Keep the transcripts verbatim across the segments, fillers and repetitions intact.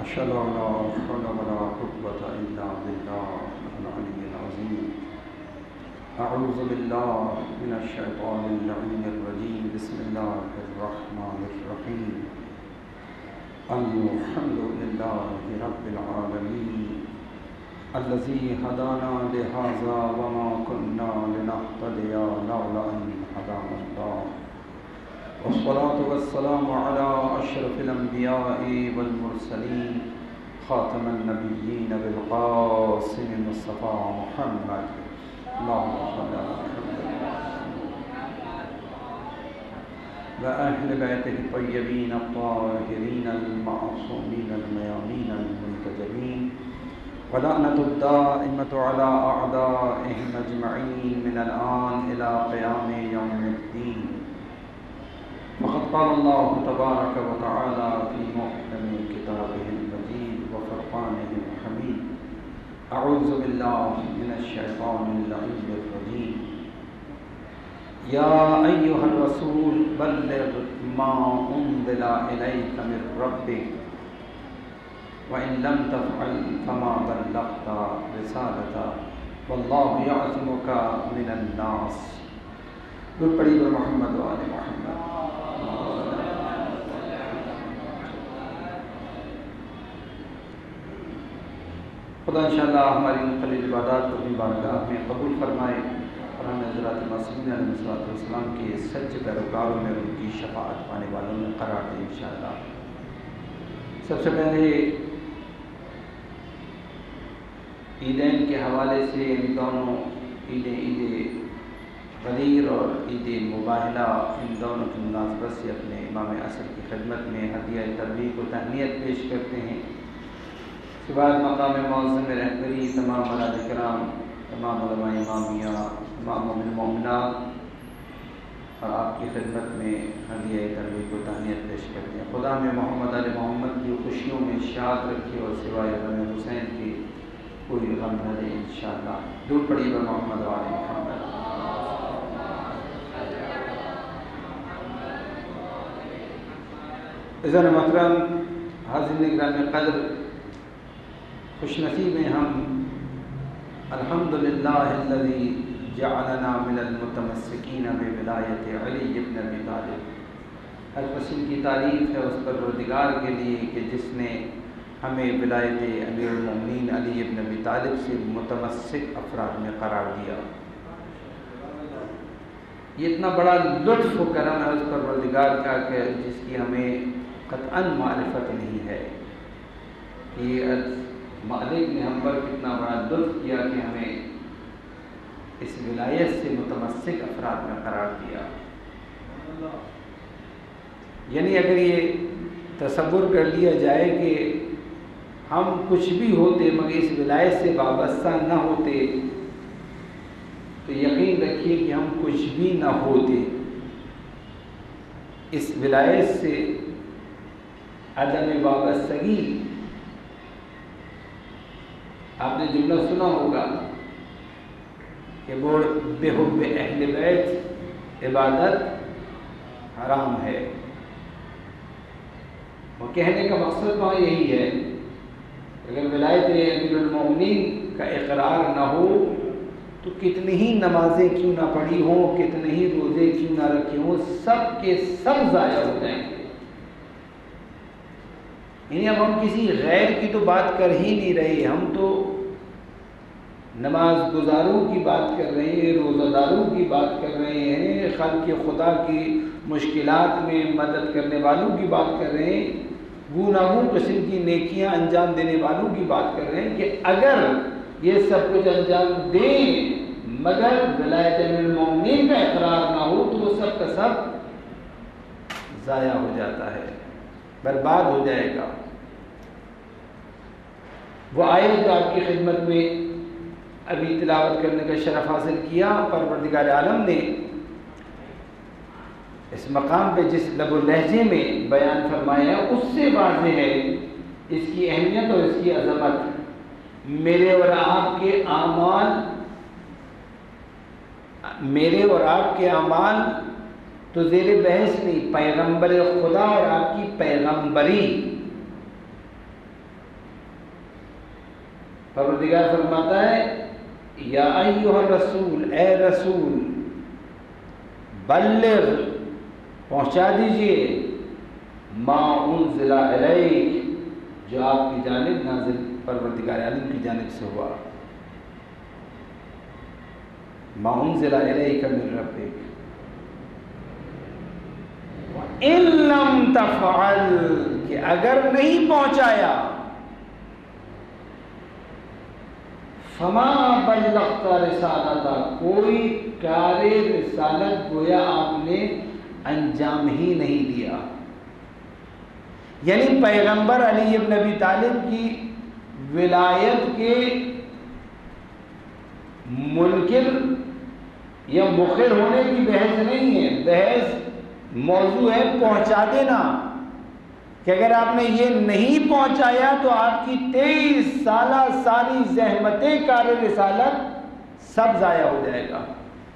أشهد أن لا حول ولا قوة إلا بالله العلي العظيم. أعوذ بالله من الشيطان اللعين الرجيم. بسم الله الرحمن الرحيم. الحمد لله رب العالمين الذي هدانا لهذا وما كنا لنهتدي لولا أن هدانا الله، والصلاة والسلام على أشرف الأنبياء والمرسلين خاتم النبيين بالقاسم المصطفى محمد. اللهم صل على محمد وأهل بيته الطيبين الطاهرين المعصومين الميامين المنتجبين، ولعنة الدائمة على أعدائهم أجمعين من الآن إلى قيام يوم الدين. وقد قال الله تبارك وتعالى في محكم كتابه المجيد وفرقانه الحميد: أعوذ بالله من الشيطان اللعين الرجيم. يا أيها الرسول بلغ ما أنزل إليك من ربك وإن لم تفعل فما بلغت رسالته والله يعصمك من الناس. درود پڑھی بر محمد و آل محمد. خدا انشاءاللہ ہماری مختلف عبادات کو اپنی بارگاہ میں قبول فرمائے اور ہمیں حضرات معصومین علیہ السلام کے سچے پیروکاروں میں ان کی شفاعت پانے والوں میں قرار دے انشاءاللہ. سب سے پہلے عیدین کے حوالے سے ان دونوں عید عید غدیر اور عید مباہلہ ان دونوں کی مناسبت سے اپنے امام اصل کی خدمت میں ہدیہ تبلیغ و تہنیت پیش کرتے ہیں. اس کے بعد مقام معظم رہبری تمام ملاد کرام، تمام علماء امامیہ، تمام مومن مومنات اور آپ کی خدمت میں ہدیہ تبلیغ و تہنیت پیش کرتے ہیں. خدا میں محمد علیہ محمد کی خوشیوں میں شاد رکھے اور سوائے غم حسین کی کوئی غم نہ دے انشاءاللہ. درود پڑھی بر محمد و آل محمد. عزیزان محترم، حاضرین گرامی قدر، خوش نصیب ہیں ہم الحمدللہ الذی جعلنا من المتمسکین بولایت علی بن ابی طالب. ہر قسم کی تعریف ہے اس پروردگار کے لیے کہ جس نے ہمیں ولایت امیر المومنین علی بن ابی طالب سے متمسک افراد میں قرار دیا. یہ اتنا بڑا لطف و کرم ہے اس پروردگار کا کہ جس کی ہمیں قطعاً معرفت نہیں ہے. یہ مالک نے ہم پر کتنا بڑا لطف کیا کہ ہمیں اس ولایت سے متمسک افراد میں قرار دیا. یعنی اگر یہ تصور کر لیا جائے کہ ہم کچھ بھی ہوتے مگر اس ولایت سے وابستہ نہ ہوتے تو یقین رکھیے کہ ہم کچھ بھی نہ ہوتے. اس ولایت سے عدم وابستگی، آپ نے جملہ سنا ہوگا کہ وہ بے حب اہل بیت عبادت حرام ہے. وہ کہنے کا مقصد وہاں یہی ہے اگر ولایت امیر المومنین کا اقرار نہ ہو تو کتنی ہی نمازیں کیوں نہ پڑھی ہوں، کتنے ہی روزے کیوں نہ رکھے ہوں، سب کے سب ضائع ہو جائیں گے. یعنی اب ہم کسی غیر کی تو بات کر ہی نہیں رہے، ہم تو نماز گزاروں کی بات کر رہے ہیں، روزہ داروں کی بات کر رہے ہیں، خلق خدا کی مشکلات میں مدد کرنے والوں کی بات کر رہے ہیں، گوناگوں قسم کی نیکیاں انجام دینے والوں کی بات کر رہے ہیں کہ اگر یہ سب کچھ انجام دیں مگر ولایت امیر المومنین کا اقرار نہ ہو تو وہ سب کا سب ضائع ہو جاتا ہے، برباد ہو جائے گا. وہ آیت جو آپ کی خدمت میں ابھی تلاوت کرنے کا شرف حاصل کیا، پروردگار عالم نے اس مقام پہ جس لب و لہجے میں بیان فرمایا اس سے واضح ہے اس کی اہمیت اور اس کی عظمت. میرے اور آپ کے اعمال میرے اور آپ کے اعمال تو زیر بحث نہیں، پیغمبر خدا اور آپ کی پیغمبری پروردگار فرماتا ہے یا ایھا الرسول، اے رسول، بلغ پہنچا دیجئے ما انزل الیک جو آپ کی جانب نازل پروردگار عالم کی جانب سے ہوا، ما انزل الیک من ربک ان لم تفعل، کہ اگر نہیں پہنچایا فما بلغت رسالتہ، کوئی کار رسالت گویا آپ نے انجام ہی نہیں دیا. یعنی پیغمبر علی ابن ابی طالب کی ولایت کے منکر یا مخر ہونے کی بحث نہیں ہے، بحث موضوع ہے پہنچا دینا، کہ اگر آپ نے یہ نہیں پہنچایا تو آپ کی تیئیس سالہ ساری زحمتیں کار رسالت سب ضائع ہو جائے گا.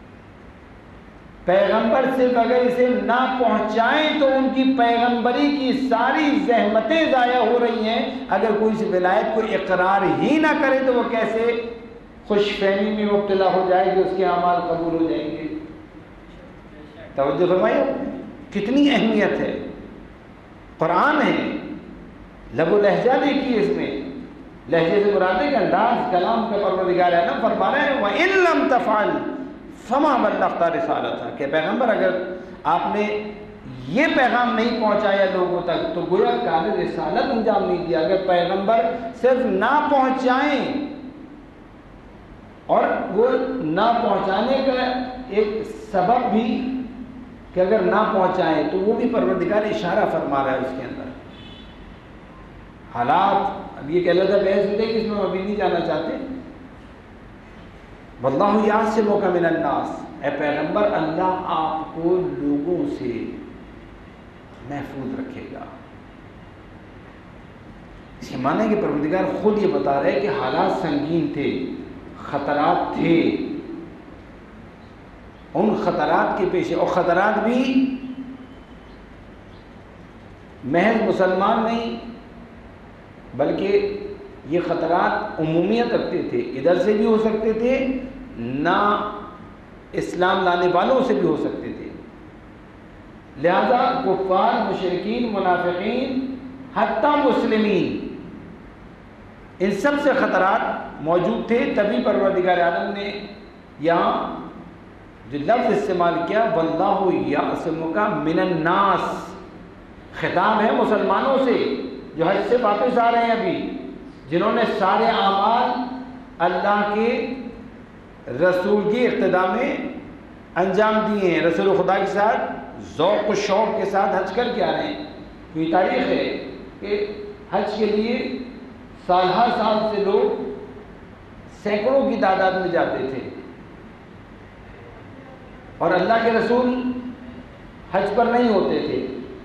پیغمبر صرف اگر اسے نہ پہنچائیں تو ان کی پیغمبری کی ساری زحمتیں ضائع ہو رہی ہیں. اگر کوئی اس ولایت کو اقرار ہی نہ کرے تو وہ کیسے خوش فہمی میں مبتلا ہو جائے کہ اس کے اعمال قبول ہو جائیں گے. توجہ فرمائیے کتنی اہمیت ہے. قرآن ہے، لب و لہجہ دیکھیے اس میں، لہجے سے مراد ہے کہ انداز کلام کا پروردگار عالم فرما رہے ہیں وَإِن لَمْ تَفْعَلْ فَمَا بَلَّغْتَ رِسَالَتَهُ، کہ پیغمبر اگر آپ نے یہ پیغام نہیں پہنچایا لوگوں تک تو گویا کار رسالت انجام نہیں دیا. اگر پیغمبر صرف نہ پہنچائیں، اور وہ نہ پہنچانے کا ایک سبب بھی کہ اگر نہ پہنچائیں تو وہ بھی پروردگار اشارہ فرما رہا ہے اس کے اندر. حالات اب یہ کہ اللہ تعالیٰ بحث ہوتے ہیں کہ اس میں ہم ابھی نہیں جانا چاہتے. واللہ یعصمک من الناس، اے پیغمبر اللہ آپ کو لوگوں سے محفوظ رکھے گا. اس کے معنی ہے کہ پروردگار خود یہ بتا رہے ہیں کہ حالات سنگین تھے، خطرات تھے، ان خطرات کے پیش، اور خطرات بھی محض مسلمان نہیں بلکہ یہ خطرات عمومیت رکھتے تھے، ادھر سے بھی ہو سکتے تھے، نہ اسلام لانے والوں سے بھی ہو سکتے تھے. لہذا کفار، مشرکین، منافقین، حتیٰ مسلمین، ان سب سے خطرات موجود تھے. تبھی پروردگار عالم نے یہاں جو لفظ استعمال کیا واللہ یعصمک من الناس، خطاب ہے مسلمانوں سے جو حج سے واپس آ رہے ہیں ابھی، جنہوں نے سارے اعمال اللہ کے رسول کی اقتداء میں انجام دیے ہیں، رسول خدا کے ساتھ ذوق و شوق کے ساتھ حج کر کے آ رہے ہیں. یہ تاریخ ہے کہ حج کے لیے سال ہر سال سے لوگ سینکڑوں کی تعداد میں جاتے تھے، اور اللہ کے رسول حج پر نہیں ہوتے تھے.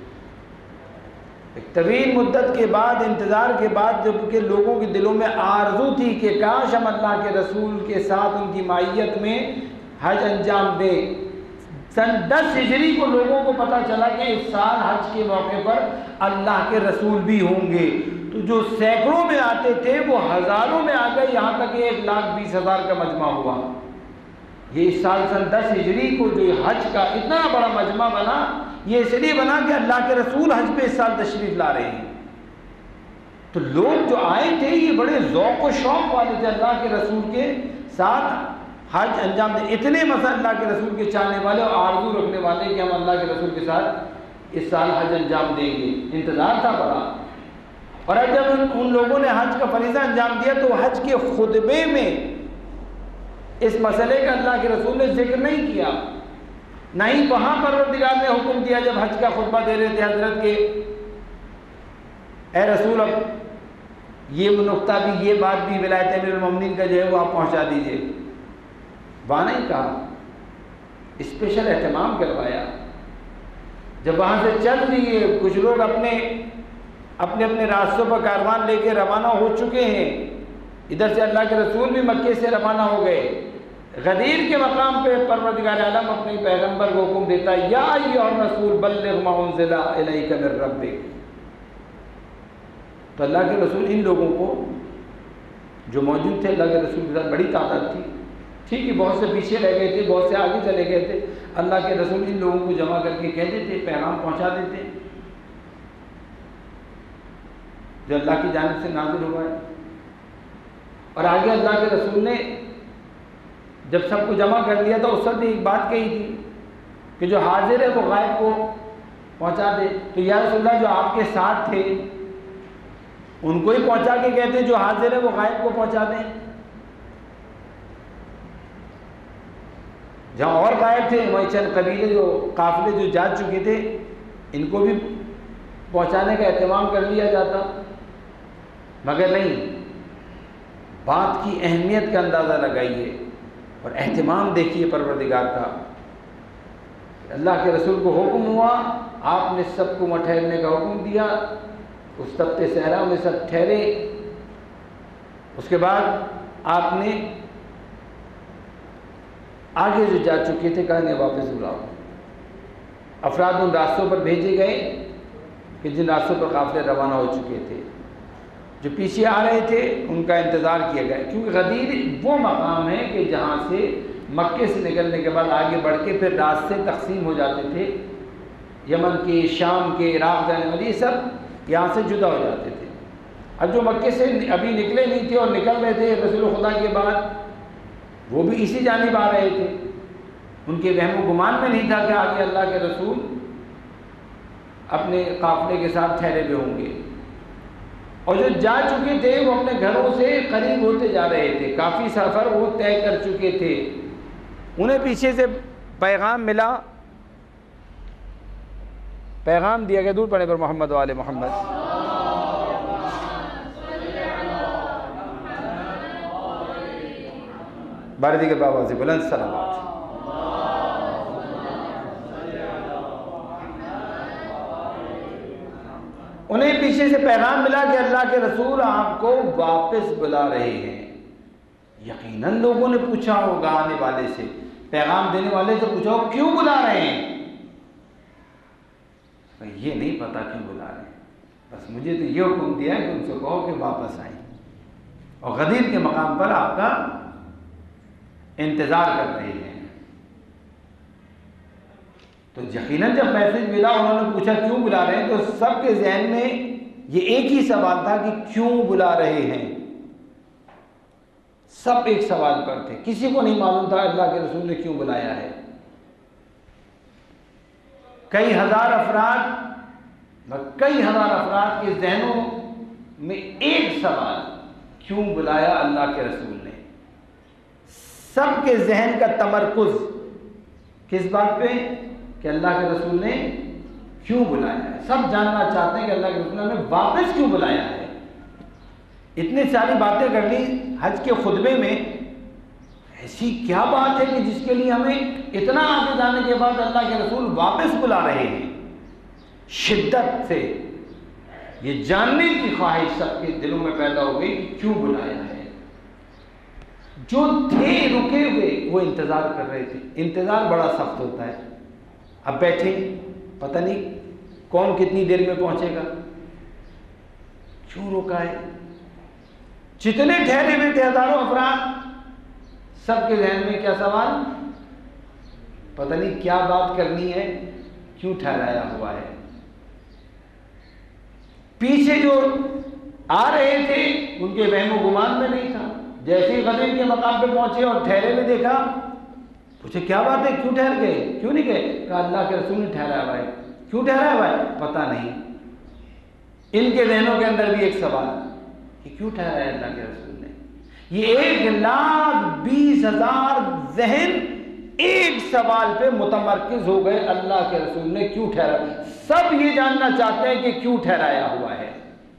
ایک طویل مدت کے بعد، انتظار کے بعد، جب کہ لوگوں کے دلوں میں آرزو تھی کہ کاش ہم اللہ کے رسول کے ساتھ ان کی معیت میں حج انجام دیں. سن دس ہجری کو لوگوں کو پتہ چلا کہ اس سال حج کے موقع پر اللہ کے رسول بھی ہوں گے، تو جو سینکڑوں میں آتے تھے وہ ہزاروں میں آ گئے، یہاں تک ایک لاکھ بیس ہزار کا مجمع ہوا. یہ اس سال سن دس ہجری کو جو حج کا اتنا بڑا مجمع بنا، یہ اس لیے بنا کہ اللہ کے رسول حج پہ اس سال تشریف لا رہے ہیں. تو لوگ جو آئے تھے یہ بڑے ذوق و شوق والے تھے اللہ کے رسول کے ساتھ حج انجام دیں. اتنے مثلا اللہ کے رسول کے چاہنے والے اور آرزو رکھنے والے کہ ہم اللہ کے رسول کے ساتھ اس سال حج انجام دیں گے. انتظار تھا بڑا. اور اب جب ان لوگوں نے حج کا فریضہ انجام دیا تو حج کے خطبے میں اس مسئلے کا اللہ کے رسول نے ذکر نہیں کیا، نہ ہی وہاں پروردگار نے حکم دیا جب حج کا خطبہ دے رہے تھے حضرت کے اے رسول اب یہ نقطہ بھی، یہ بات بھی ولایت امیر المومنین کا جو ہے وہ آپ پہنچا دیجئے. وہاں نہیں کہا، اسپیشل اہتمام کروایا. جب وہاں سے چل دیے، کچھ لوگ اپنے اپنے اپنے راستوں پر کاروان لے کے روانہ ہو چکے ہیں، ادھر سے اللہ کے رسول بھی مکے سے روانہ ہو گئے. غدیر کے مقام پہ پروردگار عالم اپنے پیغمبر کو حکم دیتا ہے یا ایھا الرسول بلغ ما انزل الیک من ربک. تو اللہ کے رسول ان لوگوں کو جو موجود تھے اللہ کے رسول کے ساتھ بڑی تعداد تھی، ٹھیک ہے بہت سے پیچھے رہ گئے تھے، بہت سے آگے چلے گئے تھے، اللہ کے رسول ان لوگوں کو جمع کر کے کہتے تھے، پیغام پہنچا دیتے جو اللہ کی جانب سے نازل ہوا ہے۔ اور آگے اللہ کے رسول نے جب سب کو جمع کر لیا تو اس وقت ایک بات کہی تھی کہ جو حاضر ہے وہ غائب کو پہنچا دے، تو یا رسول اللہ جو آپ کے ساتھ تھے ان کو ہی پہنچا کے کہتے جو حاضر ہے وہ غائب کو پہنچا دیں۔ جہاں اور غائب تھے وہیں چند قبیلے جو قافلے جو جا چکے تھے ان کو بھی پہنچانے کا اہتمام کر لیا جاتا، مگر نہیں، بات کی اہمیت کا اندازہ لگائیے اور اہتمام دیکھیے پروردگار کا۔ اللہ کے رسول کو حکم ہوا، آپ نے سب کو وہاں ٹھہرنے کا حکم دیا، اس تپت صحرا میں سب ٹھہرے۔ اس کے بعد آپ نے آگے جو جا چکے تھے کہا انہیں واپس بلاؤ۔ افراد ان راستوں پر بھیجے گئے کہ جن راستوں پر قافلے روانہ ہو چکے تھے، جو پیچھے آ رہے تھے ان کا انتظار کیا گیا، کیونکہ غدیر وہ مقام ہے کہ جہاں سے مکے سے نکلنے کے بعد آگے بڑھ کے پھر راستے تقسیم ہو جاتے تھے، یمن کے، شام کے، عراق جانے والی، یہ سب یہاں سے جدا ہو جاتے تھے۔ اب جو مکے سے ابھی نکلے نہیں تھے اور نکل رہے تھے رسول خدا کے بعد، وہ بھی اسی جانب آ رہے تھے، ان کے وہم و گمان میں نہیں تھا کہ آگے اللہ کے رسول اپنے قافلے کے ساتھ ٹھہرے ہوئے ہوں گے، اور جو جا چکے تھے وہ اپنے گھروں سے قریب ہوتے جا رہے تھے، کافی سفر وہ طے کر چکے تھے، انہیں پیچھے سے پیغام ملا، پیغام دیا گیا، دور پڑے پر محمد و آل محمد، باردی کے بابا سے بلند سلامات۔ انہیں پیچھے سے پیغام ملا کہ اللہ کے رسول آپ کو واپس بلا رہے ہیں۔ یقیناً لوگوں نے پوچھا ہوگا آنے والے سے، پیغام دینے والے سے پوچھا ہو کیوں بلا رہے ہیں؟ یہ نہیں پتا کیوں بلا رہے ہیں، بس مجھے تو یہ حکم دیا کہ ان سے کہو کہ واپس آئیں، اور غدیر کے مقام پر آپ کا انتظار کر رہے ہیں۔ تو یقیناً جب میسج ملا انہوں نے پوچھا کیوں بلا رہے ہیں، تو سب کے ذہن میں یہ ایک ہی سوال تھا کہ کیوں بلا رہے ہیں۔ سب ایک سوال پر تھے، کسی کو نہیں معلوم تھا اللہ کے رسول نے کیوں بلایا ہے۔ کئی ہزار افراد کئی ہزار افراد کے ذہنوں میں ایک سوال، کیوں بلایا اللہ کے رسول نے؟ سب کے ذہن کا تمرکز کس بات پہ؟ کہ اللہ کے رسول نے کیوں بلایا ہے۔ سب جاننا چاہتے ہیں کہ اللہ کے رسول نے ہمیں واپس کیوں بلایا ہے۔ اتنی ساری باتیں کر لی حج کے خطبے میں، ایسی کیا بات ہے کہ جس کے لیے ہمیں اتنا آگے جانے کے بعد اللہ کے رسول واپس بلا رہے ہیں؟ شدت سے یہ جاننے کی خواہش سب کے دلوں میں پیدا ہو گئی کہ کیوں بلایا ہے۔ جو تھے رکے ہوئے وہ انتظار کر رہے تھے، انتظار بڑا سخت ہوتا ہے۔ اب بیٹھے پتہ نہیں کون کتنی دیر میں پہنچے گا، کیوں روکا ہے؟ جتنے ٹھہرے ہوئے تھے ہزاروں افراد، سب کے ذہن میں کیا سوال؟ پتہ نہیں کیا بات کرنی ہے، کیوں ٹھہرایا ہوا ہے۔ پیچھے جو آ رہے تھے ان کے وہم و گمان میں نہیں تھا، جیسے ہی غدیر کے مقام پہ پہنچے اور ٹھہرے ہوئے دیکھا، پوچھے کیا بات ہے، کیوں ٹھہر گئے، کیوں نہیں گئے؟ کہا اللہ کے رسول نے ٹھہرایا ہوا ہے۔ کیوں ٹھہرایا ہوا ہے؟ پتہ نہیں۔ ان کے ذہنوں کے اندر بھی ایک سوال کہ کیوں ٹھہرایا اللہ کے رسول نے۔ یہ ایک لاکھ بیس ہزار ذہن ایک سوال پہ متمرکز ہو گئے، اللہ کے رسول نے کیوں ٹھہرایا۔ سب یہ جاننا چاہتے ہیں کہ کیوں ٹھہرایا ہوا ہے۔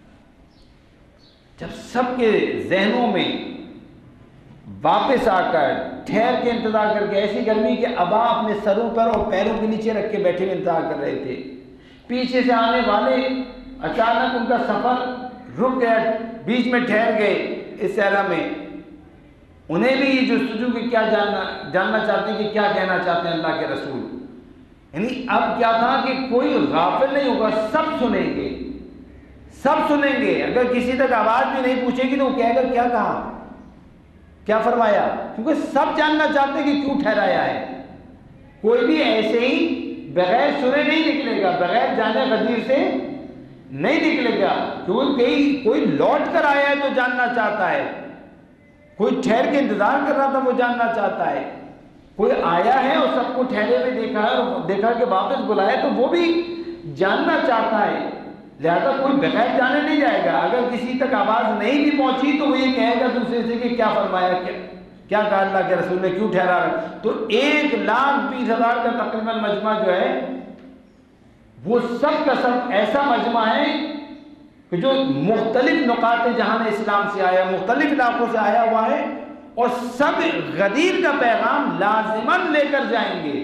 جب سب کے ذہنوں میں واپس آ کر ٹھہر کے انتظار کر کے، ایسی گرمی کہ ابا اپنے سروں پر اور پیروں کے نیچے رکھ کے بیٹھے ہوئے انتظار کر رہے تھے، پیچھے سے آنے والے اچانک ان کا سفر رک گیا، بیچ میں ٹھہر گئے اس صحرا میں، انہیں بھی یہ جستجو کہ کیا جاننا جاننا چاہتے ہیں کہ کیا کہنا چاہتے ہیں اللہ کے رسول۔ یعنی اب کیا تھا کہ کوئی غافل نہیں ہوگا، سب سنیں گے، سب سنیں گے. اگر کسی تک آواز بھی نہیں پہنچے گی تو وہ کہے گا کیا کہا, کیا فرمایا, کیونکہ سب جاننا چاہتے ہیں کہ کیوں ٹھہرایا ہے. کوئی بھی ایسے ہی بغیر سنے نہیں نکلے گا, بغیر جانے غدیر سے نہیں نکلے گا, کیونکہ کوئی لوٹ کر آیا ہے تو جاننا چاہتا ہے, کوئی ٹھہر کے انتظار کر رہا تھا وہ جاننا چاہتا ہے, کوئی آیا ہے اور سب کو ٹھہرے ہوئے دیکھا ہے اور دیکھا کہ واپس بلایا تو وہ بھی جاننا چاہتا ہے. لہذا کوئی بغیر جانے نہیں جائے گا. اگر کسی تک آواز نہیں بھی پہنچی تو وہ یہ کہے گا دوسرے سے کہ کیا فرمایا, کیا کیا کہا اللہ کے رسول نے, کیوں ٹھہرا رہا. تو ایک لاکھ بیس ہزار کا تقریباً مجمع جو ہے وہ سب کا سب ایسا مجمع ہے کہ جو مختلف نقاط جہان اسلام سے آیا, مختلف علاقوں سے آیا ہوا ہے, اور سب غدیر کا پیغام لازماً لے کر جائیں گے.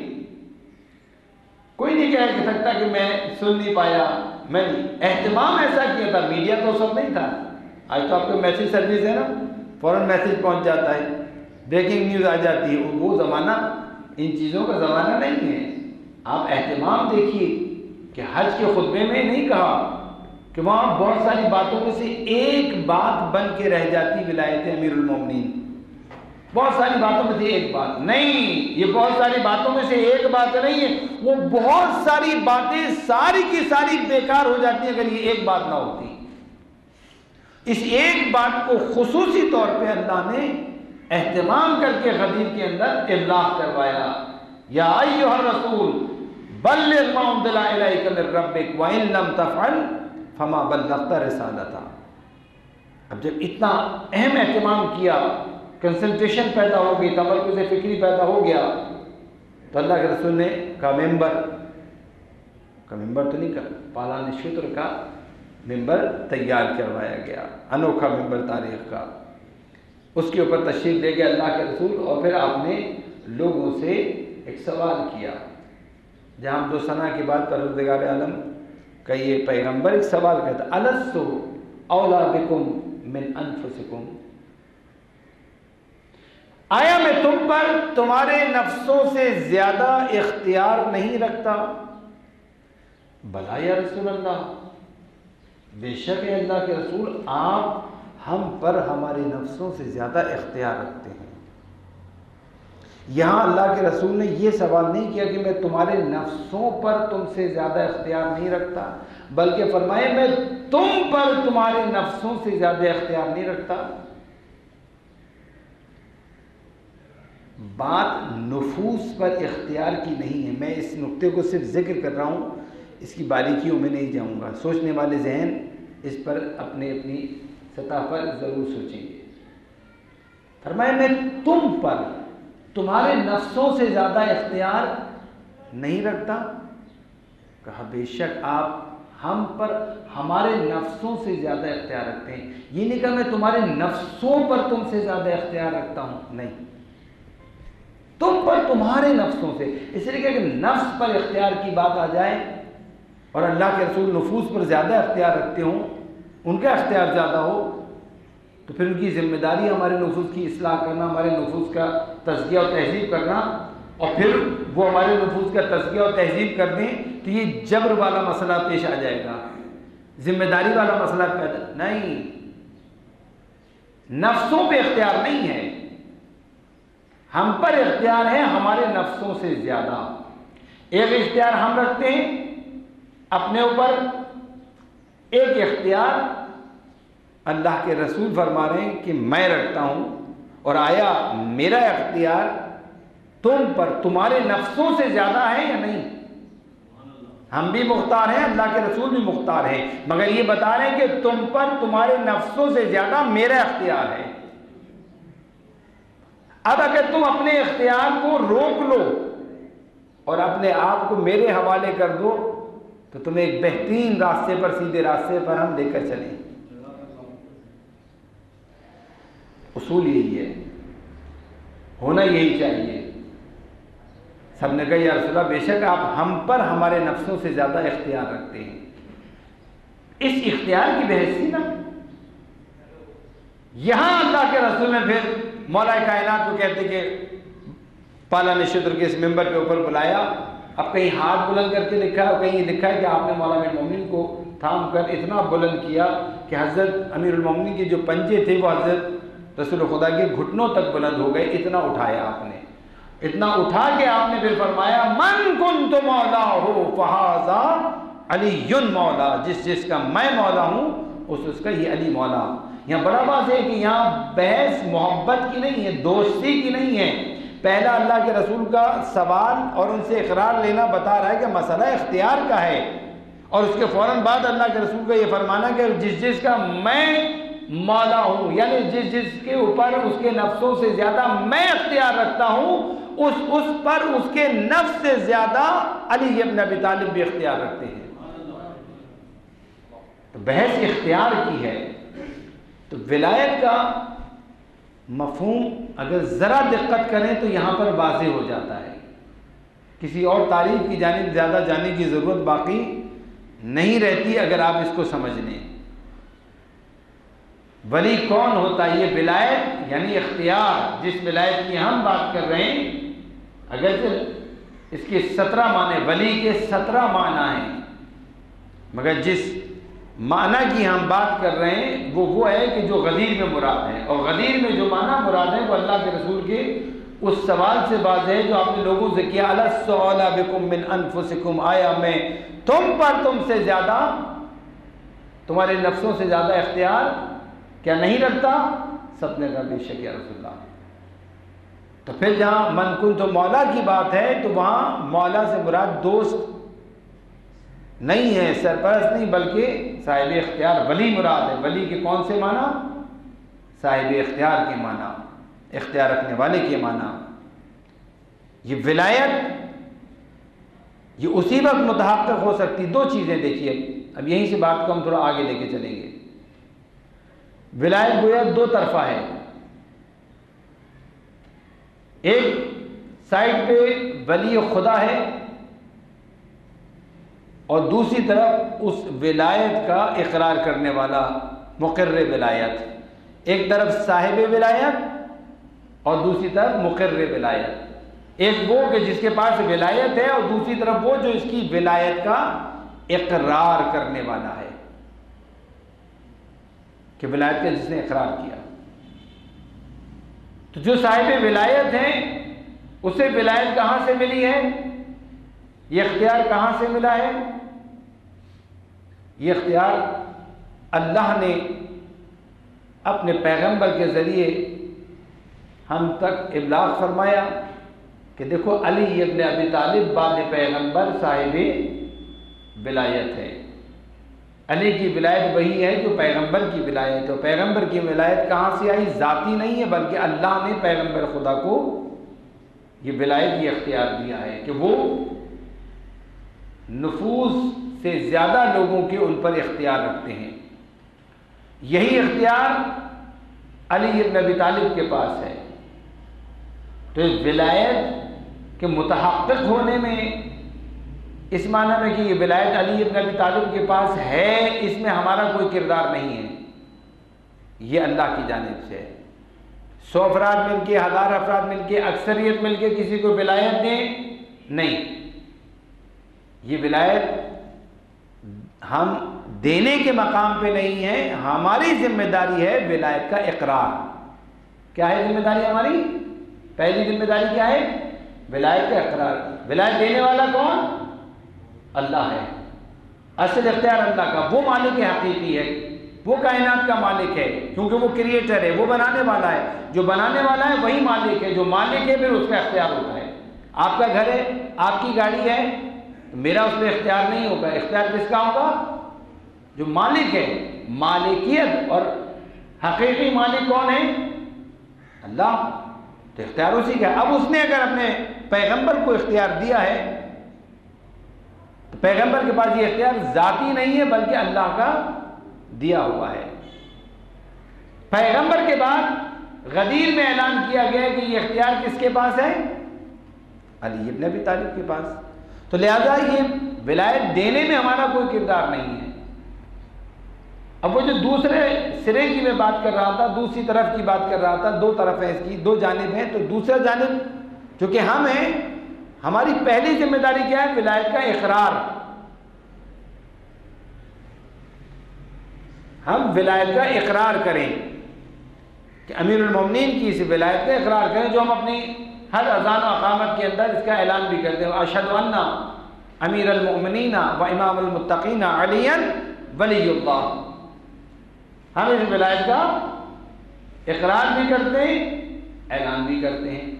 کوئی نہیں کہہ سکتا کہ میں سن نہیں پایا. میں اہتمام ایسا کیا تھا, میڈیا تو سب نہیں تھا. آج تو آپ کو میسیج سروس ہے نا, فوراً میسیج پہنچ جاتا ہے, بریکنگ نیوز آ جاتی ہے. وہ زمانہ ان چیزوں کا زمانہ نہیں ہے. آپ اہتمام دیکھیے کہ حج کے خطبے میں نہیں کہا کہ وہاں بہت ساری باتوں میں سے ایک بات بن کے رہ جاتی ولایت امیر المومنین, بہت ساری باتوں میں سے ایک بات نہیں. یہ بہت ساری باتوں میں سے ایک بات نہیں ہے, وہ بہت ساری باتیں ساری کی ساری بیکار ہو جاتی ہیں اگر یہ ایک بات نہ ہوتی. اس ایک بات کو خصوصی طور پہ اللہ نے اہتمام کر کے غدیر کے اندر ابلاغ کروایا. یا ایھا الرسول بلغ ما انزل الیک من ربک وان لم تفعل فما بلغت رسالتہ. اب جب اتنا اہم اہتمام کیا, کنسنٹریشن پیدا ہو گئی, تمرکز فکری پیدا ہو گیا, تو اللہ کے رسول نے کہا ممبر کا ممبر تو نہیں کہا, پالان شتر کا ممبر تیار کروایا گیا, انوکھا ممبر تاریخ کا. اس کے اوپر تشریف لے گئے اللہ کے رسول, اور پھر آپ نے لوگوں سے ایک سوال کیا. جہاں دو سنہ کے بعد پروردگار عالم کا یہ پیغمبر ایک سوال کرتا, الست اولیٰ بکم من انفسکم, آیا میں تم پر تمہارے نفسوں سے زیادہ اختیار نہیں رکھتا؟ بلا یا رسول اللہ, بے شک ہے اللہ کے رسول, آپ ہم پر ہمارے نفسوں سے زیادہ اختیار رکھتے ہیں. یہاں اللہ کے رسول نے یہ سوال نہیں کیا کہ میں تمہارے نفسوں پر تم سے زیادہ اختیار نہیں رکھتا, بلکہ فرمائے میں تم پر تمہارے نفسوں سے زیادہ اختیار نہیں رکھتا. بات نفوس پر اختیار کی نہیں ہے. میں اس نقطے کو صرف ذکر کر رہا ہوں, اس کی باریکیوں میں نہیں جاؤں گا. سوچنے والے ذہن اس پر اپنے اپنی سطح پر ضرور سوچیں گے. فرمایا میں تم پر تمہارے نفسوں سے زیادہ اختیار نہیں رکھتا. کہا بے شک آپ ہم پر ہمارے نفسوں سے زیادہ اختیار رکھتے ہیں. یہ نہیں کہا میں تمہارے نفسوں پر تم سے زیادہ اختیار رکھتا ہوں, نہیں, تم پر تمہارے نفسوں سے. اس لیے کہ نفس پر اختیار کی بات آ جائے اور اللہ کے رسول نفوس پر زیادہ اختیار رکھتے ہوں, ان کا اختیار زیادہ ہو, تو پھر ان کی ذمہ داری ہمارے نفوس کی اصلاح کرنا, ہمارے نفوس کا تزکیہ و تہذیب کرنا, اور پھر وہ ہمارے نفوس کا تزکیہ و تہذیب کر دیں تو یہ جبر والا مسئلہ پیش آ جائے گا, ذمہ داری والا مسئلہ پیدا نہیں. نفسوں پہ اختیار نہیں ہے, ہم پر اختیار ہے ہمارے نفسوں سے زیادہ. ایک اختیار ہم رکھتے ہیں اپنے اوپر, ایک اختیار اللہ کے رسول فرما رہے ہیں کہ میں رکھتا ہوں. اور آیا میرا اختیار تم پر تمہارے نفسوں سے زیادہ ہے یا نہیں؟ ہم بھی مختار ہیں, اللہ کے رسول بھی مختار ہیں, مگر یہ بتا رہے ہیں کہ تم پر تمہارے نفسوں سے زیادہ میرا اختیار ہے. اب اگر تم اپنے اختیار کو روک لو اور اپنے آپ کو میرے حوالے کر دو تو تمہیں ایک بہترین راستے پر, سیدھے راستے پر ہم لے کر چلیں. اصول یہی ہے, ہونا یہی چاہیے. سب نے کہا یا رسول اللہ بے شک آپ ہم پر ہمارے نفسوں سے زیادہ اختیار رکھتے ہیں. اس اختیار کی بحث سی نا. یہاں اللہ کے رسول نے پھر مولا کائنات کو کہتے کہ پالان شتر کے اس ممبر کے اوپر بلایا, اب کہیں ہاتھ بلند کر کے لکھا ہے اور کہیں لکھا ہے کہ آپ نے مولا امیر المومنین کو تھام کر اتنا بلند کیا کہ حضرت امیر المومنین کے جو پنجے تھے وہ حضرت رسول خدا کے گھٹنوں تک بلند ہو گئے، اتنا اٹھایا آپ نے، اتنا اٹھا کے آپ نے پھر فرمایا من کنت مولا ہو فہذا علی مولا، جس جس کا میں مولا ہوں اس اس کا یہ علی مولا۔ یہاں بڑا بات ہے کہ یہاں بحث محبت کی نہیں ہے، دوستی کی نہیں ہے، پہلا اللہ کے رسول کا سوال اور ان سے اقرار لینا بتا رہا ہے کہ مسئلہ اختیار کا ہے، اور اس کے فوراً بعد اللہ کے رسول کا یہ فرمانا کہ جس جس کا میں مولا ہوں، یعنی جس جس کے اوپر اس کے نفسوں سے زیادہ میں اختیار رکھتا ہوں، اس اس پر اس کے نفس سے زیادہ علی ابن ابی طالب بھی اختیار رکھتے ہیں۔ تو بحث اختیار کی ہے، تو ولایت کا مفہوم اگر ذرا دقت کریں تو یہاں پر واضح ہو جاتا ہے، کسی اور تعریف کی جانب زیادہ جانے کی ضرورت باقی نہیں رہتی اگر آپ اس کو سمجھ لیں۔ ولی کون ہوتا ہے؟ یہ ولایت یعنی اختیار، جس ولایت کی ہم بات کر رہے ہیں، اگر اس کے سترہ معنی، ولی کے سترہ معنی ہیں، مگر جس معنی کی ہم بات کر رہے ہیں وہ وہ ہے کہ جو غدیر میں مراد ہے، اور غدیر میں جو معنی مراد ہے وہ اللہ کے رسول کے اس سوال سے واضح ہے جو آپ نے لوگوں سے کیا، السؤال بکم من انفسکم، آیا میں تم پر تم سے زیادہ، تمہارے نفسوں سے زیادہ اختیار کیا نہیں رکھتا؟ سب نے کہا بے شک یا رسول اللہ۔ تو پھر جہاں من کنت مولا کی بات ہے تو وہاں مولا سے مراد دوست نہیں ہے، سرپرست نہیں، بلکہ صاحب اختیار ولی مراد ہے۔ ولی کے کون سے معنی؟ صاحب اختیار کے معنی، اختیار رکھنے والے کے معنی۔ یہ ولایت یہ اسی وقت متحقق ہو سکتی، دو چیزیں دیکھیے، اب یہیں سے بات کو ہم تھوڑا آگے لے کے چلیں گے۔ ولایت گویا دو طرفہ ہے، ایک سائڈ پہ ولی خدا ہے اور دوسری طرف اس ولایت کا اقرار کرنے والا مقرر ولایت، ایک طرف صاحب ولایت اور دوسری طرف مقرر ولایت، ایک وہ کہ جس کے پاس ولایت ہے اور دوسری طرف وہ جو اس کی ولایت کا اقرار کرنے والا ہے، کہ ولایت کا جس نے اقرار کیا۔ تو جو صاحب ولایت ہیں اسے ولایت کہاں سے ملی ہے؟ یہ اختیار کہاں سے ملا ہے؟ یہ اختیار اللہ نے اپنے پیغمبر کے ذریعے ہم تک ابلاغ فرمایا کہ دیکھو علی ابن ابی طالب بعد پیغمبر صاحب ولایت ہے، علی کی ولایت وہی ہے جو پیغمبر کی ولایت ہے۔ پیغمبر کی ولایت کہاں سے آئی؟ ذاتی نہیں ہے، بلکہ اللہ نے پیغمبر خدا کو یہ ولایت، یہ اختیار دیا ہے کہ وہ نفوذ سے زیادہ لوگوں کے ان پر اختیار رکھتے ہیں۔ یہی اختیار علی ابن ابی طالب کے پاس ہے۔ تو اس ولایت کے متحقق ہونے میں، اس معنی میں کہ یہ ولایت علی ابن ابی طالب کے پاس ہے، اس میں ہمارا کوئی کردار نہیں ہے، یہ اللہ کی جانب سے ہے۔ سو افراد مل کے، ہزار افراد مل کے، اکثریت مل کے کسی کو ولایت دیں، نہیں، یہ ولایت ہم دینے کے مقام پہ نہیں ہے، ہماری ذمہ داری ہے ولایت کا اقرار۔ کیا ہے ذمہ داری ہماری؟ پہلی ذمہ داری کیا ہے؟ ولایت کا اقرار۔ ولایت دینے والا کون؟ اللہ ہے، اصل اختیار اللہ کا، وہ مالک حقیقی ہے، وہ کائنات کا مالک ہے، کیونکہ وہ کریٹر ہے، وہ بنانے والا ہے، جو بنانے والا ہے وہی مالک ہے، جو مالک ہے پھر اس کا اختیار ہوتا ہے۔ آپ کا گھر ہے، آپ کی گاڑی ہے، میرا اس پہ اختیار نہیں ہوگا، اختیار کس کا ہوگا؟ جو مالک ہے۔ مالکیت اور حقیقی مالک کون ہے؟ اللہ، تو اختیار اسی کا ہے۔ اب اس نے اگر اپنے پیغمبر کو اختیار دیا ہے تو پیغمبر کے پاس یہ اختیار ذاتی نہیں ہے بلکہ اللہ کا دیا ہوا ہے۔ پیغمبر کے بعد غدیر میں اعلان کیا گیا کہ یہ اختیار کس کے پاس ہے؟ علی ابن ابی طالب کے پاس۔ تو لہذا یہ ولایت دینے میں ہمارا کوئی کردار نہیں ہے۔ اب وہ جو دوسرے سرے کی میں بات کر رہا تھا، دوسری طرف کی بات کر رہا تھا، دو طرف ہیں اس کی، دو جانب ہیں، تو دوسرا جانب جو کہ ہم ہیں، ہماری پہلی ذمہ داری کیا ہے؟ ولایت کا اقرار. ہم ولایت کا اقرار کریں کہ امیر المومنین کی اس ولایت کا اقرار کریں، جو ہم اپنی ہر اذان و اقامت کے اندر اس کا اعلان بھی کرتے ہیں. اشہد ان امیر المؤمنین و امام المتقین علی ولی اللہ. ہم اس ولایت کا اقرار بھی کرتے ہیں، اعلان بھی کرتے ہیں.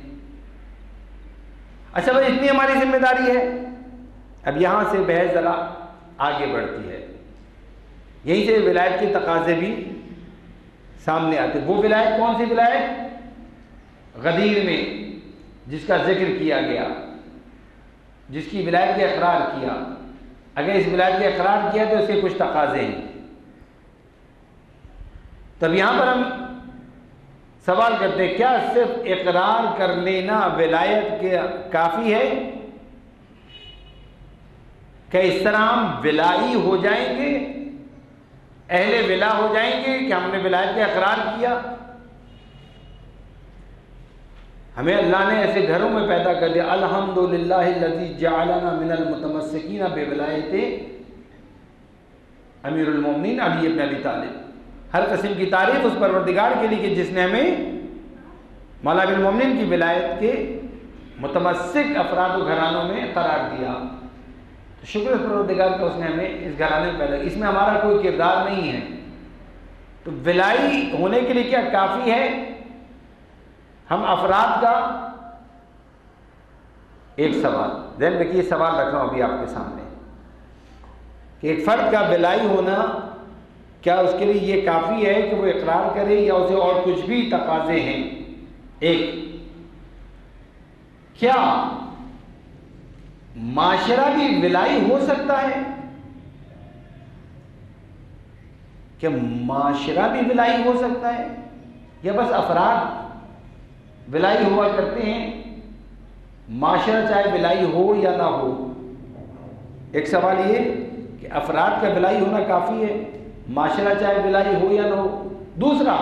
اچھا بھائی، اتنی ہماری ذمہ داری ہے. اب یہاں سے بحث ذرا آگے بڑھتی ہے. یہیں سے ولایت کے تقاضے بھی سامنے آتے. وہ ولایت کون سی ولایت؟ غدیر میں جس کا ذکر کیا گیا، جس کی ولایت کا اقرار کیا. اگر اس ولایت کا اقرار کیا تو اس کے کچھ تقاضے ہیں. تب یہاں پر ہم سوال کرتے ہیں، کیا صرف اقرار کر لینا ولایت کے کافی ہے؟ کہ اس طرح ہم ولائی ہو جائیں گے، اہل ولا ہو جائیں گے کہ ہم نے ولایت کا اقرار کیا؟ ہمیں اللہ نے ایسے گھروں میں پیدا کر دیا. الحمدللہ الذی جعلنا من المتمسکین بولایت امیر المومنین علی ابن ابی طالب. ہر قسم کی تعریف اس پروردگار کے لیے کہ جس نے ہمیں مولا امیر المومنین کی ولایت کے متمسک افراد و گھرانوں میں قرار دیا. تو شکر پروردگار کا، اس نے ہمیں اس گھرانے میں پیدا کیا. اس میں ہمارا کوئی کردار نہیں ہے. تو ولائی ہونے کے لیے کیا کافی ہے؟ ہم افراد کا ایک سوال ذہن رکھیے، یہ سوال رکھ رہا ہوں ابھی آپ کے سامنے، کہ ایک فرد کا ولائی ہونا کیا اس کے لیے یہ کافی ہے کہ وہ اقرار کرے، یا اسے اور کچھ بھی تقاضے ہیں؟ ایک، کیا معاشرہ بھی ولائی ہو سکتا ہے؟ کہ معاشرہ بھی ولائی ہو سکتا ہے، یا بس افراد ولائی ہوا کرتے ہیں، معاشرہ چاہے ولائی ہو یا نہ ہو؟ ایک سوال یہ کہ افراد کا ولائی ہونا کافی ہے، معاشرہ چاہے ولائی ہو یا نہ ہو. دوسرا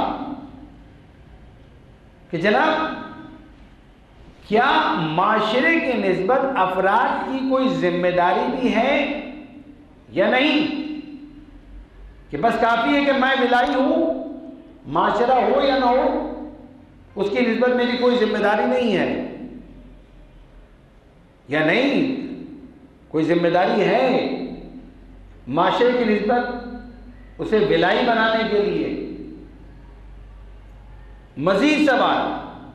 کہ جناب کیا معاشرے کی نسبت افراد کی کوئی ذمہ داری بھی ہے یا نہیں؟ کہ بس کافی ہے کہ میں ولائی ہوں، معاشرہ ہو یا نہ ہو اس کی نسبت میری کوئی ذمہ داری نہیں ہے؟ یا نہیں، کوئی ذمہ داری ہے معاشرے کی نسبت اسے ولائی بنانے کے لیے؟ مزید سوال،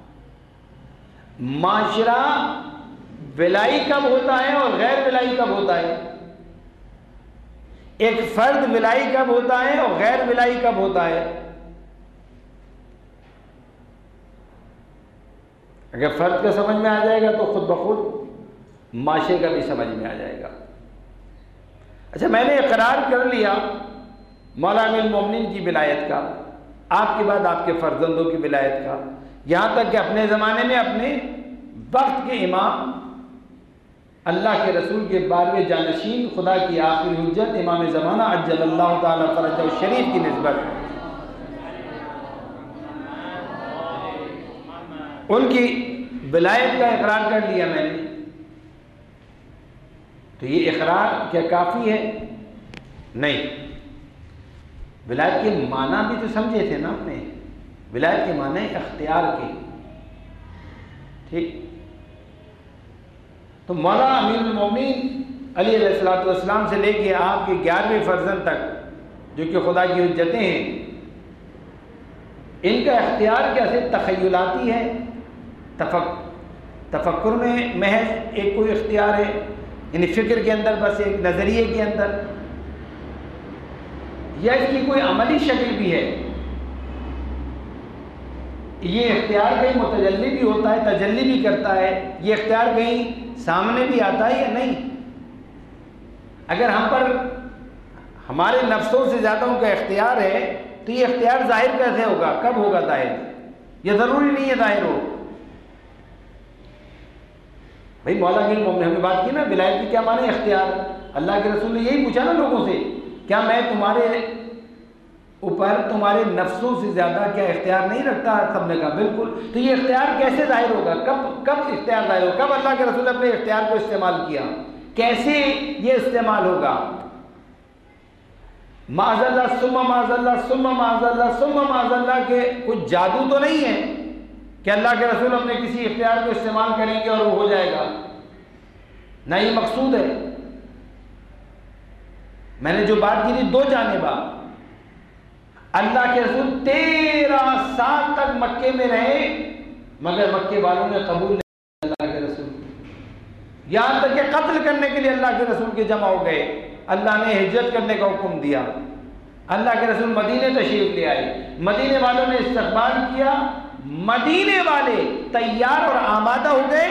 معاشرہ ولائی کب ہوتا ہے اور غیر ولائی کب ہوتا ہے؟ ایک فرد ولائی کب ہوتا ہے اور غیر ولائی کب ہوتا ہے؟ اگر فرد کا سمجھ میں آ جائے گا تو خود بخود معاشرے کا بھی سمجھ میں آ جائے گا. اچھا، میں نے اقرار کر لیا مولا امیر المومنین کی ولایت کا، آپ کے بعد آپ کے فرزندوں کی ولایت کا، یہاں تک کہ اپنے زمانے میں اپنے وقت کے امام، اللہ کے رسول کے بارہویں جانشین، خدا کی آخری حجت، امام زمانہ عجل اللہ تعالی فرجہ الشریف کی نسبت ان کی ولایت کا اقرار کر لیا میں نے. تو یہ اقرار کیا کافی ہے؟ نہیں. ولایت کے معنی بھی تو سمجھے تھے نا آپ نے. ولایت کے معنی اختیار کے. ٹھیک. تو مولا امیر المومنین علی علیہ الصلوۃ والسلام سے لے کے آپ کے گیارہویں فرزند تک جو کہ خدا کی حجتیں ہیں، ان کا اختیار کیا صرف تخیلاتی ہے؟ تفک تفکر میں محض ایک کوئی اختیار ہے، یعنی فکر کے اندر، بس ایک نظریے کے اندر، یا اس کی کوئی عملی شکل بھی ہے؟ یہ اختیار کہیں متجلی بھی ہوتا ہے، تجلی بھی کرتا ہے، یہ اختیار کہیں سامنے بھی آتا ہے یا نہیں؟ اگر ہم پر ہمارے نفسوں سے زیادہ ان کا اختیار ہے تو یہ اختیار ظاہر کیسے ہوگا؟ کب ہوگا ظاہر؟ یہ ضروری نہیں ہے ظاہر ہو. بھائی مولا امیر المومنین، ہم نے بات کی نا ولایت کی کیا معنی؟ اختیار. اللہ کے رسول نے یہی پوچھا نا لوگوں سے، کیا میں تمہارے اوپر تمہارے نفسوں سے زیادہ کیا اختیار نہیں رکھتا؟ سب نے کہا بالکل. تو یہ اختیار کیسے ظاہر ہوگا؟ کب کب اختیار ظاہر ہوگا؟ کب اللہ کے رسول نے اپنے اختیار کو استعمال کیا؟ کیسے یہ استعمال ہوگا؟ معاذ اللہ ثم معاذ اللہ ثم معاذ اللہ ثم معاذ اللہ کے کچھ جادو تو نہیں ہے کہ اللہ کے رسول اپنے کسی اختیار کو استعمال کریں گے اور وہ ہو جائے گا. نہ یہ مقصود ہے. میں نے جو بات کی تھی دو جانبہ. اللہ کے رسول تیرہ سال تک مکے میں رہے مگر مکے والوں نے قبول نہیں کیا اللہ کے رسول. یہاں تک کہ قتل کرنے کے لیے اللہ کے رسول کے جمع ہو گئے. اللہ نے ہجرت کرنے کا حکم دیا. اللہ کے رسول مدینے تشریف لے آئے. مدینے والوں نے استقبال کیا. مدینے والے تیار اور آمادہ ہو گئے.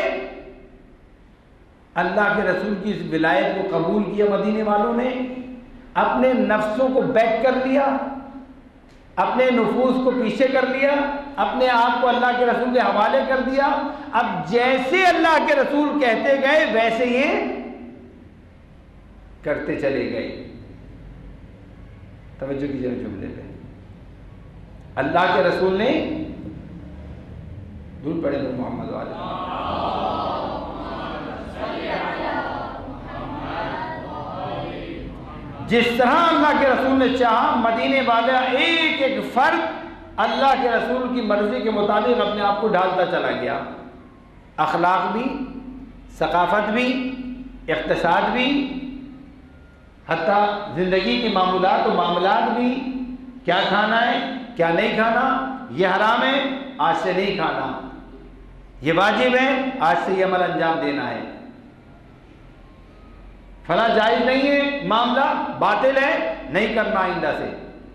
اللہ کے رسول کی اس ولایت کو قبول کیا. مدینے والوں نے اپنے نفسوں کو بیک کر لیا, اپنے نفوس کو پیچھے کر لیا, اپنے آپ کو اللہ کے رسول کے حوالے کر دیا. اب جیسے اللہ کے رسول کہتے گئے ویسے یہ کرتے چلے گئے. توجہ کیجیے جملے پہ. اللہ کے رسول نے دور پڑے تو محمد والے جس طرح اللہ کے رسول نے چاہا مدینے والا ایک ایک فرد اللہ کے رسول کی مرضی کے مطابق اپنے آپ کو ڈھالتا چلا گیا. اخلاق بھی, ثقافت بھی, اقتصاد بھی, حتیٰ زندگی کے معمولات و معاملات بھی. کیا کھانا ہے, کیا نہیں کھانا, یہ حرام ہے, آج سے نہیں کھانا, یہ واجب ہے, آج سے یہ عمل انجام دینا ہے, فلاں جائز نہیں ہے, معاملہ باطل ہے, نہیں کرنا آئندہ سے.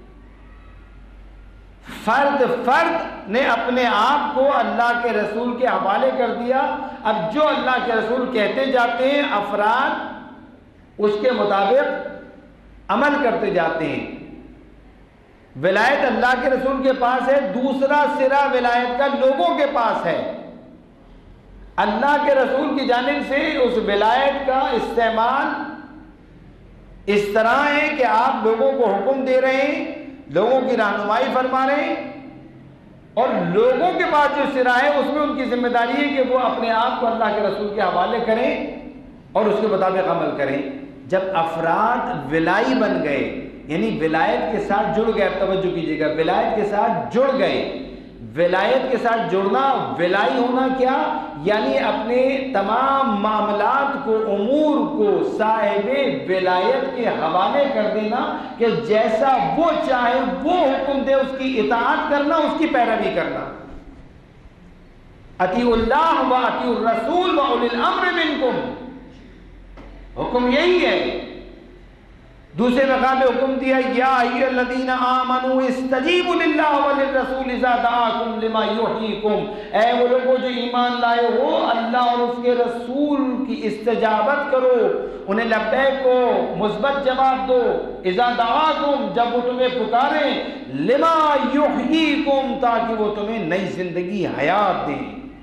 فرد فرد نے اپنے آپ کو اللہ کے رسول کے حوالے کر دیا. اب جو اللہ کے رسول کہتے جاتے ہیں افراد اس کے مطابق عمل کرتے جاتے ہیں. ولایت اللہ کے رسول کے پاس ہے, دوسرا سرا ولایت کا لوگوں کے پاس ہے. اللہ کے رسول کی جانب سے اس ولایت کا استعمال اس طرح ہے کہ آپ لوگوں کو حکم دے رہے ہیں, لوگوں کی رہنمائی فرما رہے ہیں, اور لوگوں کے پاس جو سرا ہے اس میں ان کی ذمہ داری ہے کہ وہ اپنے آپ کو اللہ کے رسول کے حوالے کریں اور اس کے مطابق عمل کریں. جب افراد ولائی بن گئے یعنی ولایت کے ساتھ جڑ گئے, توجہ کیجیے گا, ولایت کے ساتھ جڑ گئے. ولایت کے ساتھ جڑنا, ولائی ہونا کیا یعنی اپنے تمام معاملات کو, امور کو صاحب ولایت کے حوالے کر دینا کہ جیسا وہ چاہے وہ حکم دے اس کی اطاعت کرنا, اس کی پیروی کرنا. اطیعوا اللہ و اطیعوا الرسول و اولی الامر منکم, حکم یہی ہے. دوسرے مقام پہ حکم دیا یا ایھا الذین آمنوا استجیبوا للہ وللرسول اذا دعاکم لما یحییکم, اے وہ لوگوں جو ایمان لائے ہو اللہ اور اس کے رسول کی استجابت کرو, انہیں لبیک کو مثبت جواب دو. اذا دعاکم, جب وہ تمہیں پکاریں, لما یحییکم, تاکہ وہ تمہیں نئی زندگی حیات دیں.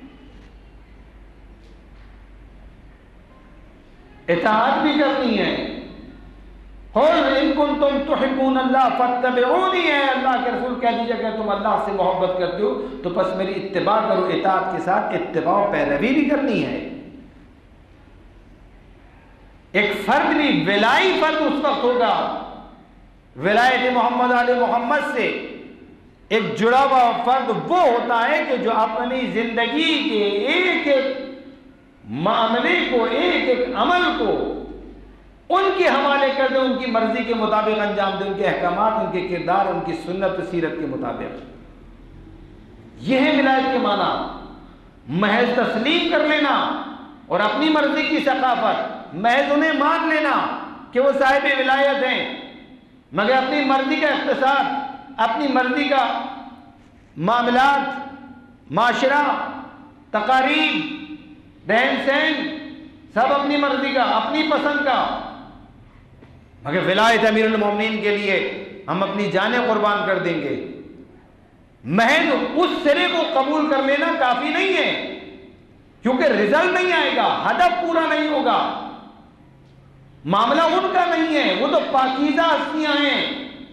اطاعت بھی کرنی ہے. قل ان کنتم تحبون اللہ فاتبعونی, ہے اللہ کے رسول کہہ دیجئے کہ تم اللہ سے محبت کرتے ہو تو پس میری اتباع کرو. اطاعت کے ساتھ اتباع و پیروی بھی کرنی ہے. ایک فرد بھی ولائی فرد اس وقت ہوگا ولایت محمد علی محمد سے ایک جڑا ہوا فرد وہ ہوتا ہے کہ جو اپنی زندگی کے ایک ایک معاملے کو, ایک ایک عمل کو ان کے حوالے کر دے, ان کی مرضی کے مطابق انجام دے, ان کے احکامات, ان کے کردار, ان کی سنت و سیرت کے مطابق. یہ ہے ولایت کے معنی. محض تسلیم کر لینا اور اپنی مرضی کی ثقافت, محض انہیں مان لینا کہ وہ صاحب ولایت ہیں مگر اپنی مرضی کا اقتصاد, اپنی مرضی کا معاملات, معاشرہ, تقاریب, رہن سہن, سب اپنی مرضی کا, اپنی پسند کا. مگر ولایت امیر المومنین کے لیے ہم اپنی جانیں قربان کر دیں گے. محض اس سرے کو قبول کر لینا کافی نہیں ہے کیونکہ رزلٹ نہیں آئے گا, ہدف پورا نہیں ہوگا. معاملہ ان کا نہیں ہے, وہ تو پاکیزہ ہستیاں ہیں,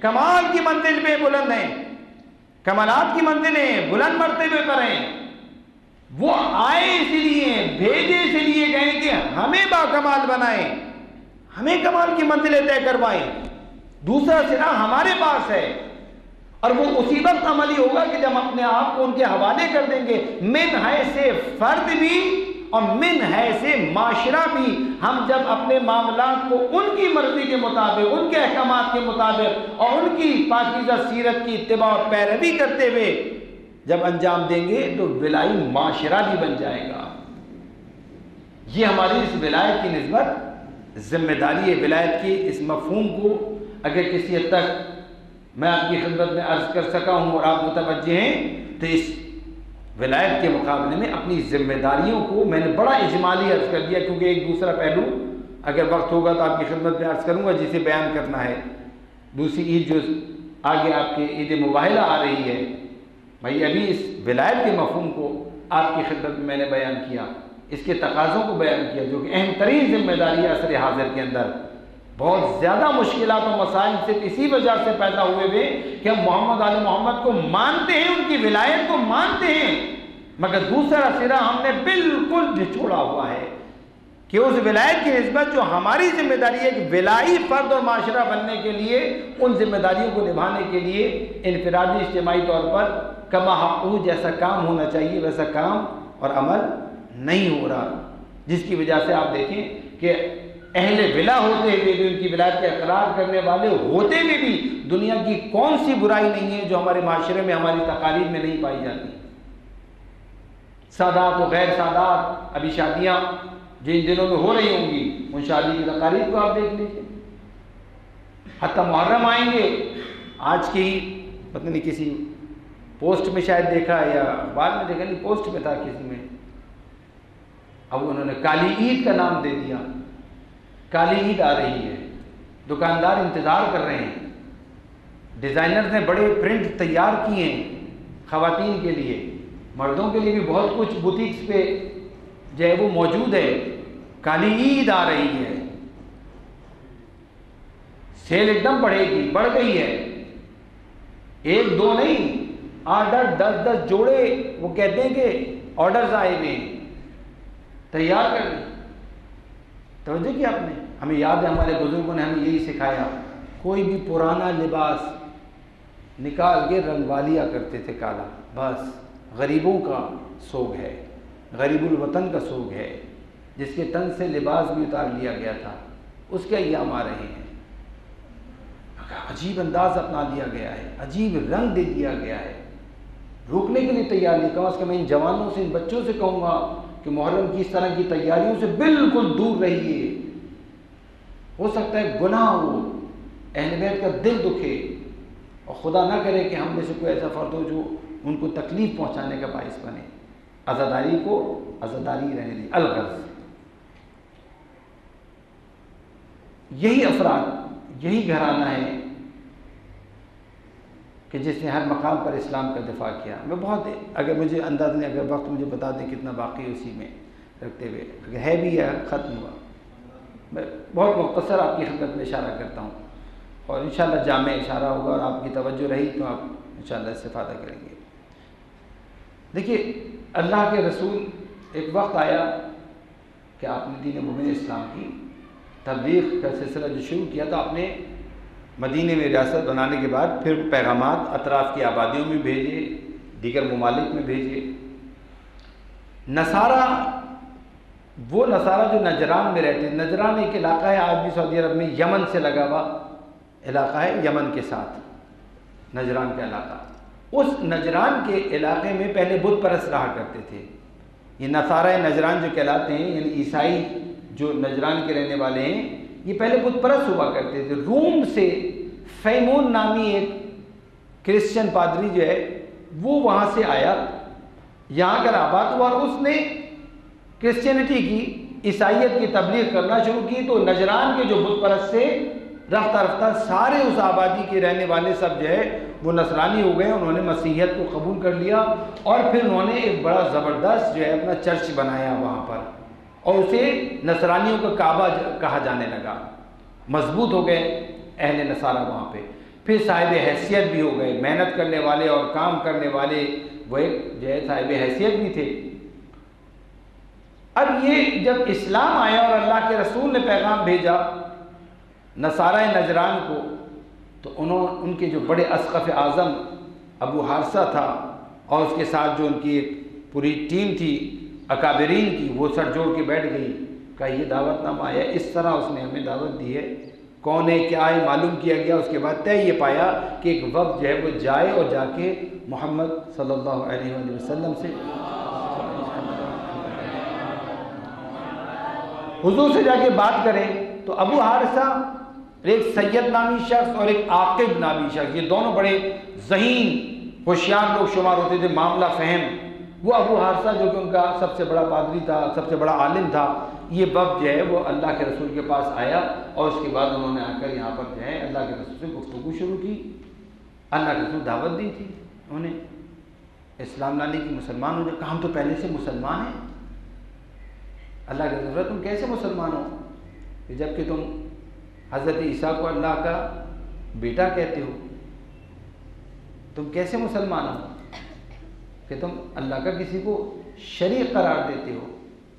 کمال کی منزل پہ بلند ہیں، کمالات کی منزلیں بلند مرتبے پر ہیں. وہ آئے اس لیے، بھیجے اس لیے گئے کہ ہمیں با کمال بنائیں، ہمیں کمال کی منزلیں طے کروائیں. دوسرا سرا ہمارے پاس ہے، اور وہ اسی وقت عملی ہوگا کہ جب اپنے آپ کو ان کے حوالے کر دیں گے. من حیث فرد بھی اور من حیث معاشرہ بھی، ہم جب اپنے معاملات کو ان کی مرضی کے مطابق، ان کے احکامات کے مطابق اور ان کی پاکیزہ سیرت کی اتباع اور پیروی کرتے ہوئے جب انجام دیں گے تو ولائی معاشرہ بھی بن جائے گا. یہ ہماری اس ولایت کی نسبت ذمہ داری ہے. ولایت کی اس مفہوم کو اگر کسی حد تک میں آپ کی خدمت میں عرض کر سکا ہوں اور آپ متوجہ ہیں، تو اس ولایت کے مقابلے میں اپنی ذمہ داریوں کو میں نے بڑا اجمالی عرض کر دیا، کیونکہ ایک دوسرا پہلو اگر وقت ہوگا تو آپ کی خدمت میں عرض کروں گا جسے بیان کرنا ہے. دوسری عید جو آگے آپ کے عید مباہلہ آ رہی ہے، بھائی ابھی اس ولایت کے مفہوم کو آپ کی خدمت میں میں نے بیان کیا، اس کے تقاضوں کو بیان کیا، جو کہ اہم ترین ذمہ داری ہے عصر حاضر کے اندر. بہت زیادہ مشکلات و مسائل صرف اسی وجہ سے پیدا ہوئے ہوئے کہ ہم محمد علی محمد کو مانتے ہیں، ان کی ولایت کو مانتے ہیں، مگر دوسرا سرا ہم نے بالکل جھوڑا ہوا ہے کہ اس ولایت کی نسبت جو ہماری ذمہ داری ہے کہ ولائی فرد اور معاشرہ بننے کے لیے، ان ذمہ داریوں کو نبھانے کے لیے انفرادی اجتماعی طور پر کما حقوق جیسا کام ہونا چاہیے ویسا کام اور عمل نہیں ہو رہا، جس کی وجہ سے آپ دیکھیں کہ اہل ولا ہوتے ہوئے بھی، ان کی ولایت کا اقرار کرنے والے ہوتے ہوئے بھی دنیا کی کون سی برائی نہیں ہے جو ہمارے معاشرے میں، ہماری تقاریب میں نہیں پائی جاتی. سادات و غیر سادات، ابھی شادیاں جو ان دنوں میں ہو رہی ہوں گی، ان شادی کی تقاریب کو آپ دیکھ لیجیے. حتیٰ محرم آئیں گے، آج کی پتہ نہیں کسی پوسٹ میں شاید دیکھا یا بعد میں دیکھا، نہیں پوسٹ میں تھا کسی میں، اب انہوں نے کالی عید کا نام دے دیا. کالی عید آ رہی ہے، دکاندار انتظار کر رہے ہیں، ڈیزائنرز نے بڑے پرنٹ تیار کیے ہیں خواتین کے لیے، مردوں کے لیے بھی بہت کچھ بوتیکس پہ جو ہے وہ موجود ہے. کالی عید آ رہی ہے، سیل ایک دم بڑھے گی، بڑھ گئی ہے، ایک دو نہیں، آرڈر دس دس جوڑے، وہ کہتے ہیں کہ آرڈرز آئے ہوئے تیار کر لیں. توجہ کیا آپ نے؟ ہمیں یاد ہے ہمارے بزرگوں نے ہمیں یہی سکھایا، کوئی بھی پرانا لباس نکال کے رنگوالیا کرتے تھے کالا، بس غریبوں کا سوگ ہے، غریب الوطن کا سوگ ہے، جس کے تن سے لباس بھی اتار لیا گیا تھا، اس کے ایام آ رہے ہیں. عجیب انداز اپنا لیا گیا ہے، عجیب رنگ دے دیا گیا ہے، روکنے کے لیے تیار نہیں. کم از کم ان جوانوں سے، ان بچوں سے کہوں گا کہ محرم کی اس طرح کی تیاریوں سے بالکل دور رہیے. ہو سکتا ہے گناہ ہو، اہل بیت کا دل دکھے، اور خدا نہ کرے کہ ہم میں سے کوئی ایسا فرد ہو جو ان کو تکلیف پہنچانے کا باعث بنے. عزاداری کو عزاداری رہنے دیں. الغرض یہی افراد، یہی گھرانہ ہے کہ جس نے ہر مقام پر اسلام کا دفاع کیا. میں بہت اگر مجھے انداز نہیں، اگر وقت مجھے بتا دیں کتنا باقی اسی میں رکھتے ہوئے، اگر ہے بھی یا ختم ہوا، میں بہت مختصر آپ کی خدمت میں اشارہ کرتا ہوں، اور انشاءاللہ جامع اشارہ ہوگا اور آپ کی توجہ رہی تو آپ انشاءاللہ استفادہ کریں گے. دیکھیے اللہ کے رسول، ایک وقت آیا کہ آپ نے دین مبین اسلام کی تبلیغ کا سلسلہ جو شروع کیا تھا، آپ نے مدینے میں ریاست بنانے کے بعد پھر پیغامات اطراف کی آبادیوں میں بھیجے، دیگر ممالک میں بھیجے. نصارہ، وہ نصارہ جو نجران میں رہتے ہیں، نجران ایک علاقہ ہے آج بھی سعودی عرب میں، یمن سے لگا ہوا علاقہ ہے، یمن کے ساتھ نجران کا علاقہ. اس نجران کے علاقے میں پہلے بت پرست رہا کرتے تھے. یہ نصارہ نجران جو کہلاتے ہیں، یعنی عیسائی جو نجران کے رہنے والے ہیں، یہ پہلے بت پرست ہوا کرتے تھے. روم سے فیمون نامی ایک کرسچن پادری جو ہے وہ وہاں سے آیا، یہاں کر آباد ہوا، اور اس نے کرسچینٹی کی، عیسائیت کی تبلیغ کرنا شروع کی. تو نجران کے جو بت پرست سے رفتہ رفتہ سارے اس آبادی کے رہنے والے سب جو ہے وہ نصرانی ہو گئے. انہوں نے مسیحیت کو قبول کر لیا، اور پھر انہوں نے ایک بڑا زبردست جو ہے اپنا چرچ بنایا وہاں پر، اور اسے نصرانیوں کا کعبہ کہا جانے لگا. مضبوط ہو گئے اہل نصارہ وہاں پہ. پھر صاحب حیثیت بھی ہو گئے، محنت کرنے والے اور کام کرنے والے، وہ ایک جو ہے صاحب حیثیت بھی تھے۔ اب یہ جب اسلام آیا اور اللہ کے رسول نے پیغام بھیجا نصارہ نجران کو، تو انہوں ان کے جو بڑے اسقف اعظم ابو حارثہ تھا اور اس کے ساتھ جو ان کی ایک پوری ٹیم تھی اکابرین کی، وہ سر جوڑ کے بیٹھ گئی، کہا یہ دعوت نامہ آیا، اس طرح اس نے ہمیں دعوت دی ہے، کون ہے کیا ہے معلوم کیا گیا۔ اس کے بعد طے یہ پایا کہ ایک وقت جو ہے وہ جائے اور جا کے محمد صلی اللہ علیہ وآلہ وسلم سے حضور سے جا کے بات کریں۔ تو ابو حارثہ ایک سید نامی شخص اور ایک عاقب نامی شخص، یہ دونوں بڑے ذہین ہوشیار لوگ شمار ہوتے تھے، معاملہ فہم۔ وہ ابو حارثہ جو کہ ان کا سب سے بڑا پادری تھا، سب سے بڑا عالم تھا، یہ وقت جو ہے وہ اللہ کے رسول کے پاس آیا اور اس کے بعد انہوں نے آ کر یہاں پر جو ہے اللہ کے رسول سے گفتگو شروع کی۔ اللہ کے رسول دعوت دی تھی انہیں اسلام لانے کی، مسلمان ہو جائے۔ کہا ہم تو پہلے سے مسلمان ہیں۔ اللہ کے رسول تم کیسے مسلمان ہو کہ جب کہ تم حضرت عیسیٰ کو اللہ کا بیٹا کہتے ہو؟ تم کیسے مسلمان ہو کہ تم اللہ کا کسی کو شریک قرار دیتے ہو؟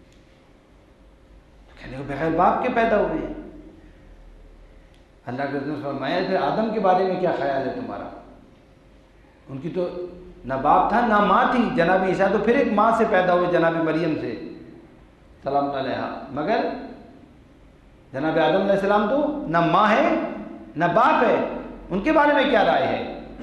کہنے کو بغیر باپ کے پیدا ہوئے ہیں۔ اللہ کے رسول نے فرمایا پھر آدم کے بارے میں کیا خیال ہے تمہارا؟ ان کی تو نہ باپ تھا نہ ماں تھی، جناب عیسیٰ تو پھر ایک ماں سے پیدا ہوئے، جناب مریم سے سلام علیہا، مگر جناب آدم علیہ السلام تو نہ ماں ہے نہ باپ ہے، ان کے بارے میں کیا رائے ہے؟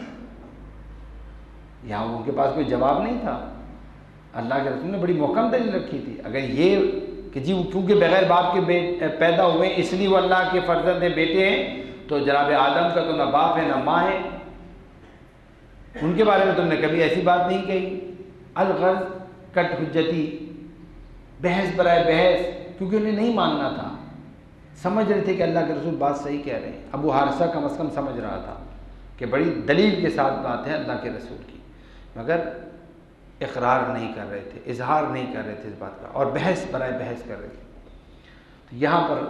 یہاں ان کے پاس کوئی جواب نہیں تھا۔ اللہ کے رسول نے بڑی محکم دلیل رکھی تھی، اگر یہ کہ جی وہ کیونکہ بغیر باپ کے پیدا ہوئے اس لیے وہ اللہ کے فرزند بیٹے ہیں، تو جناب آدم کا تو نہ باپ ہے نہ ماں ہے، ان کے بارے میں تم نے کبھی ایسی بات نہیں کہی۔ الغرض کٹ حجتی، بحث برائے بحث، کیونکہ انہیں نہیں ماننا تھا، سمجھ رہے تھے کہ اللہ کے رسول بات صحیح کہہ رہے ہیں۔ ابو حارثہ کم از کم سمجھ رہا تھا کہ بڑی دلیل کے ساتھ بات ہے اللہ کے رسول کی، مگر اقرار نہیں کر رہے تھے، اظہار نہیں کر رہے تھے اس بات کا، اور بحث برائے بحث کر رہے تھے۔ تو یہاں پر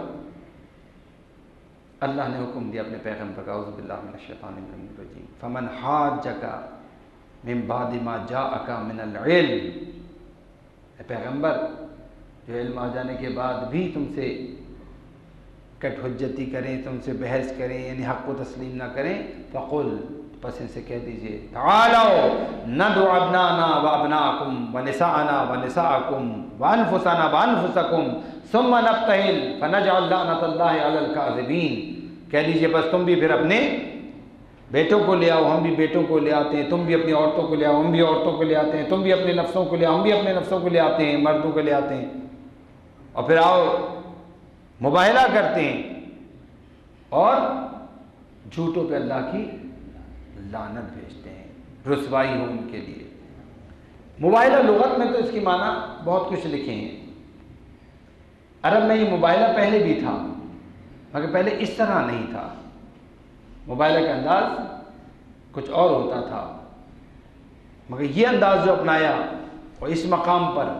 اللہ نے حکم دیا اپنے پیغمبر کا، اعوذ باللہ من الشیطان الرجیم، فمن حاجک من بعد ما جاءک من العلم، اے پیغمبر جو علم آ جانے کے بعد بھی تم سے کٹ حجتی کریں، تم سے بحث کریں، یعنی حق کو تسلیم نہ کریں، فقل، پس ان سے کہہ دیجئے، تعالوا ندعو ابنانا و ابناکم و نساءنا و نساءکم و انفسنا و انفسکم ثم نبتہل فنجعل لعنت اللہ علی الکاذبین۔ کہہ دیجئے بس تم بھی پھر اپنے بیٹوں کو لے آؤ، ہم بھی بیٹوں کو لے آتے ہیں، تم بھی اپنی عورتوں کو لے آؤ، ہم بھی عورتوں کو لے آتے ہیں، تم بھی اپنے نفسوں کو لے آؤ، ہم بھی اپنے نفسوں کو لے آتے ہیں، مردوں کو لے آتے ہیں، اور پھر آؤ مباہلہ کرتے ہیں اور جھوٹوں پہ اللہ کی لعنت بھیجتے ہیں، رسوائی ہو ان کے لیے۔ مباہلہ لغت میں تو اس کی معنی بہت کچھ لکھے ہیں۔ عرب میں یہ مباہلہ پہلے بھی تھا، مگر پہلے اس طرح نہیں تھا، مباہلہ کا انداز کچھ اور ہوتا تھا، مگر یہ انداز جو اپنایا اور اس مقام پر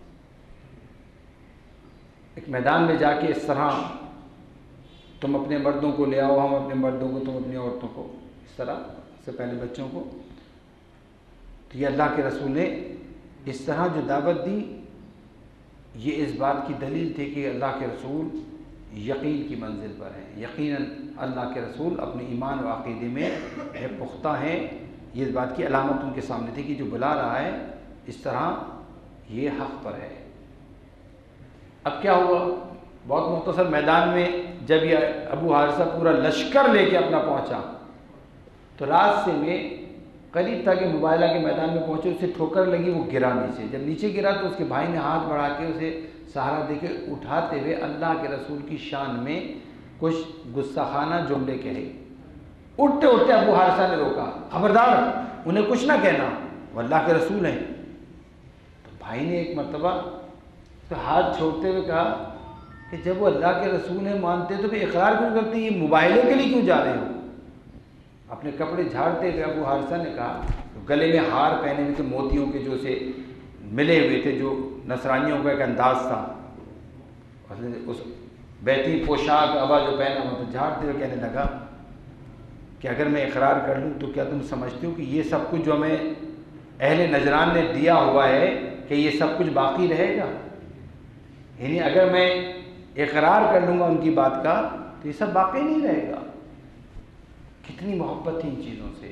ایک میدان میں جا کے اس طرح تم اپنے مردوں کو لے آؤ، ہم اپنے مردوں کو، تم اپنی عورتوں کو، اس طرح سے پہلے بچوں کو، تو یہ اللہ کے رسول نے اس طرح جو دعوت دی، یہ اس بات کی دلیل تھی کہ اللہ کے رسول یقین کی منزل پر ہیں، یقیناً اللہ کے رسول اپنے ایمان و عقیدے میں پختہ ہیں، یہ اس بات کی علامت ان کے سامنے تھی کہ جو بلا رہا ہے اس طرح یہ حق پر ہے۔ اب کیا ہوا؟ بہت مختصر میدان میں جب یہ ابو حارثہ پورا لشکر لے کے اپنا پہنچا تو راستے میں قریب تھا کہ مباہلہ کے میدان میں پہنچے، اسے ٹھوکر لگی، وہ گرا نیچے۔ جب نیچے گرا تو اس کے بھائی نے ہاتھ بڑھا کے اسے سہارا دے کے اٹھاتے ہوئے اللہ کے رسول کی شان میں کچھ گستاخانہ جملے کہے۔ اٹھتے اٹھتے ابو حارثہ نے روکا، خبردار انہیں کچھ نہ کہنا، وہ اللہ کے رسول ہیں۔ تو بھائی نے ایک مرتبہ تو ہاتھ چھوڑتے ہوئے کہا کہ جب وہ اللہ کے رسول ہیں مانتے تو پھر اقرار کیوں کرتے، یہ مباہلے کے لیے کیوں جا رہے ہو؟ اپنے کپڑے جھاڑتے ہوئے ابو حارثہ نے کہا، گلے میں ہار پہنے ہوئے تھے موتیوں کے جو اسے ملے ہوئے تھے، جو نصرانیوں کا ایک انداز تھا، اس بیتی پوشاک ابا جو پہنا ہوا تھا، جھاڑتے ہوئے کہنے لگا کہ اگر میں اقرار کر لوں تو کیا تم سمجھتے ہو کہ یہ سب کچھ جو ہمیں اہل نجران نے دیا ہوا ہے کہ یہ سب کچھ باقی رہے گا؟ یعنی اگر میں اقرار کر لوں گا ان کی بات کا تو یہ سب باقی نہیں رہے گا۔ کتنی محبت تھی ان چیزوں سے،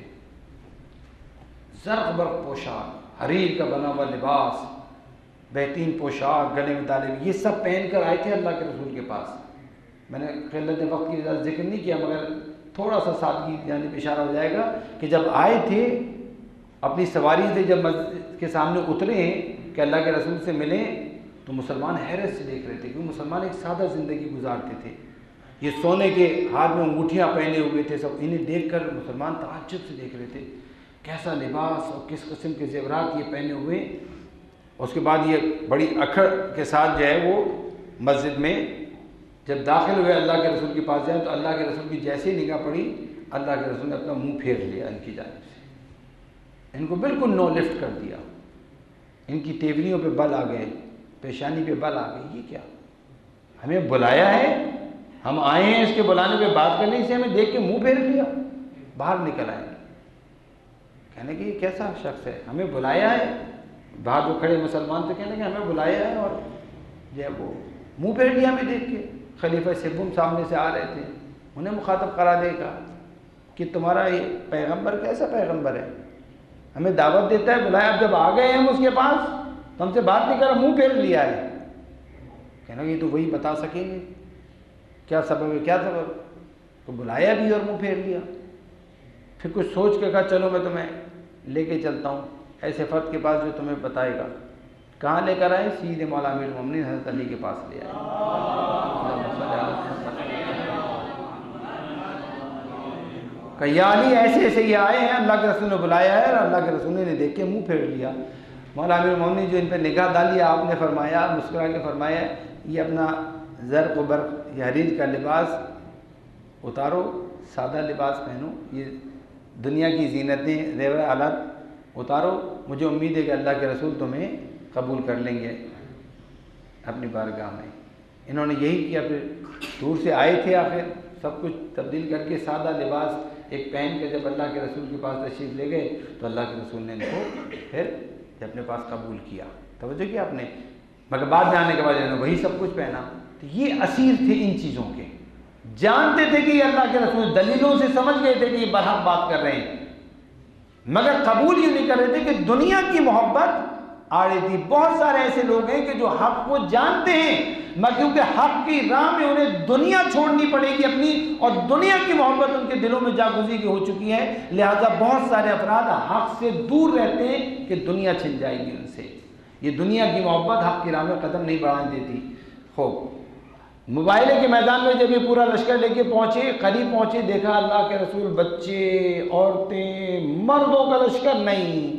زرق برق پوشاک، حریر کا بنا ہوا لباس، بہترین پوشاک، گلے میں ڈالے ہوئے، یہ سب پہن کر آئے تھے اللہ کے رسول کے پاس۔ میں نے قلت وقت کی وجہ سے ذکر نہیں کیا، مگر تھوڑا سا سادگی جانب اشارہ ہو جائے گا کہ جب آئے تھے اپنی سواری سے، جب مسجد کے سامنے اترے ہیں کہ اللہ کے رسول سے ملیں، تو مسلمان حیرت سے دیکھ رہے تھے، کیونکہ مسلمان ایک سادہ زندگی گزارتے تھے۔ یہ سونے کے ہاتھ میں انگوٹھیاں پہنے ہوئے تھے، سب انہیں دیکھ کر مسلمان تعجب سے دیکھ رہے تھے، کیسا لباس اور کس قسم کے زیورات یہ پہنے ہوئے۔ اس کے بعد یہ بڑی اکھڑ کے ساتھ جو ہے وہ مسجد میں جب داخل ہوئے اللہ کے رسول کے پاس جائیں تو اللہ کے رسول کی جیسے نگاہ پڑی، اللہ کے رسول نے اپنا منہ پھیر لیا ان کی جانب سے، ان کو بالکل نو لفٹ کر دیا، ان کی تیوریوں پہ بل آ گئے، پیشانی پہ بل آ گئی۔ یہ کیا، ہمیں بلایا ہے، ہم آئے ہیں اس کے بلانے پہ بات کرنے سے ہمیں دیکھ کے منہ پھیر لیا، باہر نکل آئے، کہنے کہ یہ کیسا شخص ہے، ہمیں بلایا ہے۔ باہر جو کھڑے مسلمان تو کہنے کہ ہمیں بلایا ہے اور جو ہے وہ منہ پھیر لیا ہمیں دیکھ کے۔ خلیفہ سوم سامنے سے آ رہے تھے، انہیں مخاطب قرار دے گا کہ تمہارا یہ پیغمبر کیسا پیغمبر ہے، ہمیں دعوت دیتا ہے، بلایا، اب جب آ گئے ہم اس کے پاس تو ہم سے بات نہیں کر رہا، منہ پھیر لیا ہے۔ کہنا کہ یہ تو وہی بتا سکیں گے کیا سبب ہے، کیا سبب، تو بلایا بھی اور منہ پھیر لیا۔ پھر کچھ سوچ کے کہا چلو میں تمہیں لے کے چلتا ہوں ایسے فرد کے پاس جو تمہیں بتائے گا۔ کہاں لے کر آئے؟ سیدھے مولا امیر المومنین حضرت علی کے پاس لے آئے۔ کہ یا علی ایسے ایسے یہ آئے ہیں، اللہ کے رسول نے بلایا ہے، اور اللہ کے رسول نے دیکھ کے منہ پھیر لیا۔ مولا امیر المومنین جو ان پہ نگاہ ڈالی، آپ نے فرمایا، مسکرا کے فرمایا، یہ اپنا زرق و برق، یہ حریر کا لباس اتارو، سادہ لباس پہنو، یہ دنیا کی زینتیں، زیور آلات اتارو، مجھے امید ہے کہ اللہ کے رسول تمہیں قبول کر لیں گے اپنی بارگاہ میں۔ انہوں نے یہی کیا، پھر دور سے آئے تھے، آخر سب کچھ تبدیل کر کے سادہ لباس ایک پہن کے جب اللہ کے رسول کے پاس تشریف لے گئے تو اللہ کے رسول نے ان کو پھر اپنے پاس قبول کیا۔ توجہ کیا آپ نے، مگر بعد میں آنے کے بعد انہوں نے وہی سب کچھ پہنا۔ تو یہ اسیر تھے ان چیزوں کے، جانتے تھے کہ یہ اللہ کے رسول، دلیلوں سے سمجھ گئے تھے کہ یہ برحق بات کر رہے ہیں، مگر قبول یہ نہیں کر رہے تھے کہ دنیا کی محبت آڑے تھی۔ بہت سارے ایسے لوگ ہیں کہ جو حق کو جانتے ہیں، مگر کیونکہ حق کی راہ میں انہیں دنیا چھوڑنی پڑے گی اپنی، اور دنیا کی محبت ان کے دلوں میں جاگزی ہو چکی ہے، لہذا بہت سارے افراد حق سے دور رہتے ہیں کہ دنیا چھن جائے گی ان سے۔ یہ دنیا کی محبت حق کی راہ میں قدم نہیں بڑھانے دیتی۔ خوب مباہلے کے میدان میں جب یہ پورا لشکر لے کے پہنچے، قریب پہنچے، دیکھا اللہ کے رسول، بچے، عورتیں، مردوں کا لشکر نہیں۔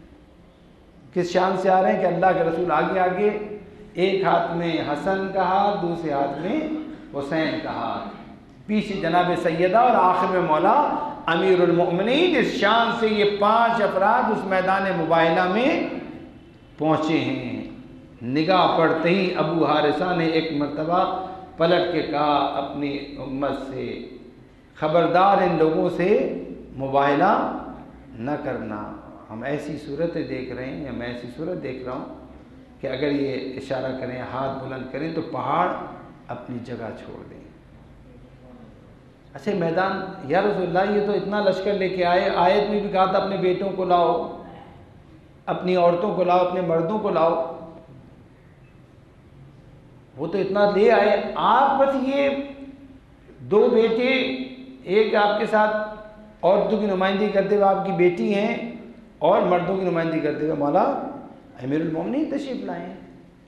کس شان سے آ رہے ہیں کہ اللہ کے رسول آگے آگے، ایک ہاتھ میں حسن کا ہاتھ، دوسرے ہاتھ میں حسین کا ہاتھ، پیچھے جناب سیدہ، اور آخر میں مولا امیر المؤمنین۔ اس شان سے یہ پانچ افراد اس میدان مباہلہ میں پہنچے ہیں۔ نگاہ پڑتے ہی ابو حارثہ نے ایک مرتبہ پلٹ کے کہا اپنی امت سے، خبردار ان لوگوں سے مباہلہ نہ کرنا۔ ہم ایسی صورتیں دیکھ رہے ہیں، یا میں ایسی صورت دیکھ رہا ہوں کہ اگر یہ اشارہ کریں، ہاتھ بلند کریں تو پہاڑ اپنی جگہ چھوڑ دیں۔ اچھا میدان، یا رسول اللہ یہ تو اتنا لشکر لے کے آئے، آیت میں بھی کہا تھا اپنے بیٹوں کو لاؤ، اپنی عورتوں کو لاؤ، اپنے مردوں کو لاؤ، وہ تو اتنا لے آئے، آپ بس یہ دو بیٹے، ایک آپ کے ساتھ عورتوں کی نمائندگی کرتے ہوئے آپ کی بیٹی ہیں، اور مردوں کی نمائندگی کرتے ہوئے مولا امیر المومنین تشریف لائے ہیں۔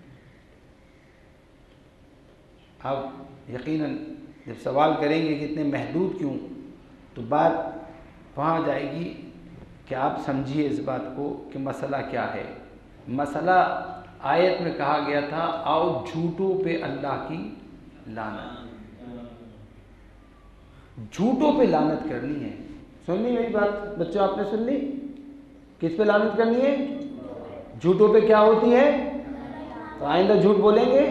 آپ یقیناً جب سوال کریں گے کہ اتنے محدود کیوں، تو بات وہاں جائے گی کہ آپ سمجھیے اس بات کو کہ مسئلہ کیا ہے۔ مسئلہ آیت میں کہا گیا تھا آؤ جھوٹوں پہ اللہ کی لعنت، جھوٹوں پہ لعنت کرنی ہے۔ سن لی میری بات بچوں، آپ نے سن لی؟ کس پہ لعنت کرنی ہے؟ جھوٹوں پہ کیا ہوتی ہے؟ تو آئندہ جھوٹ بولیں گے؟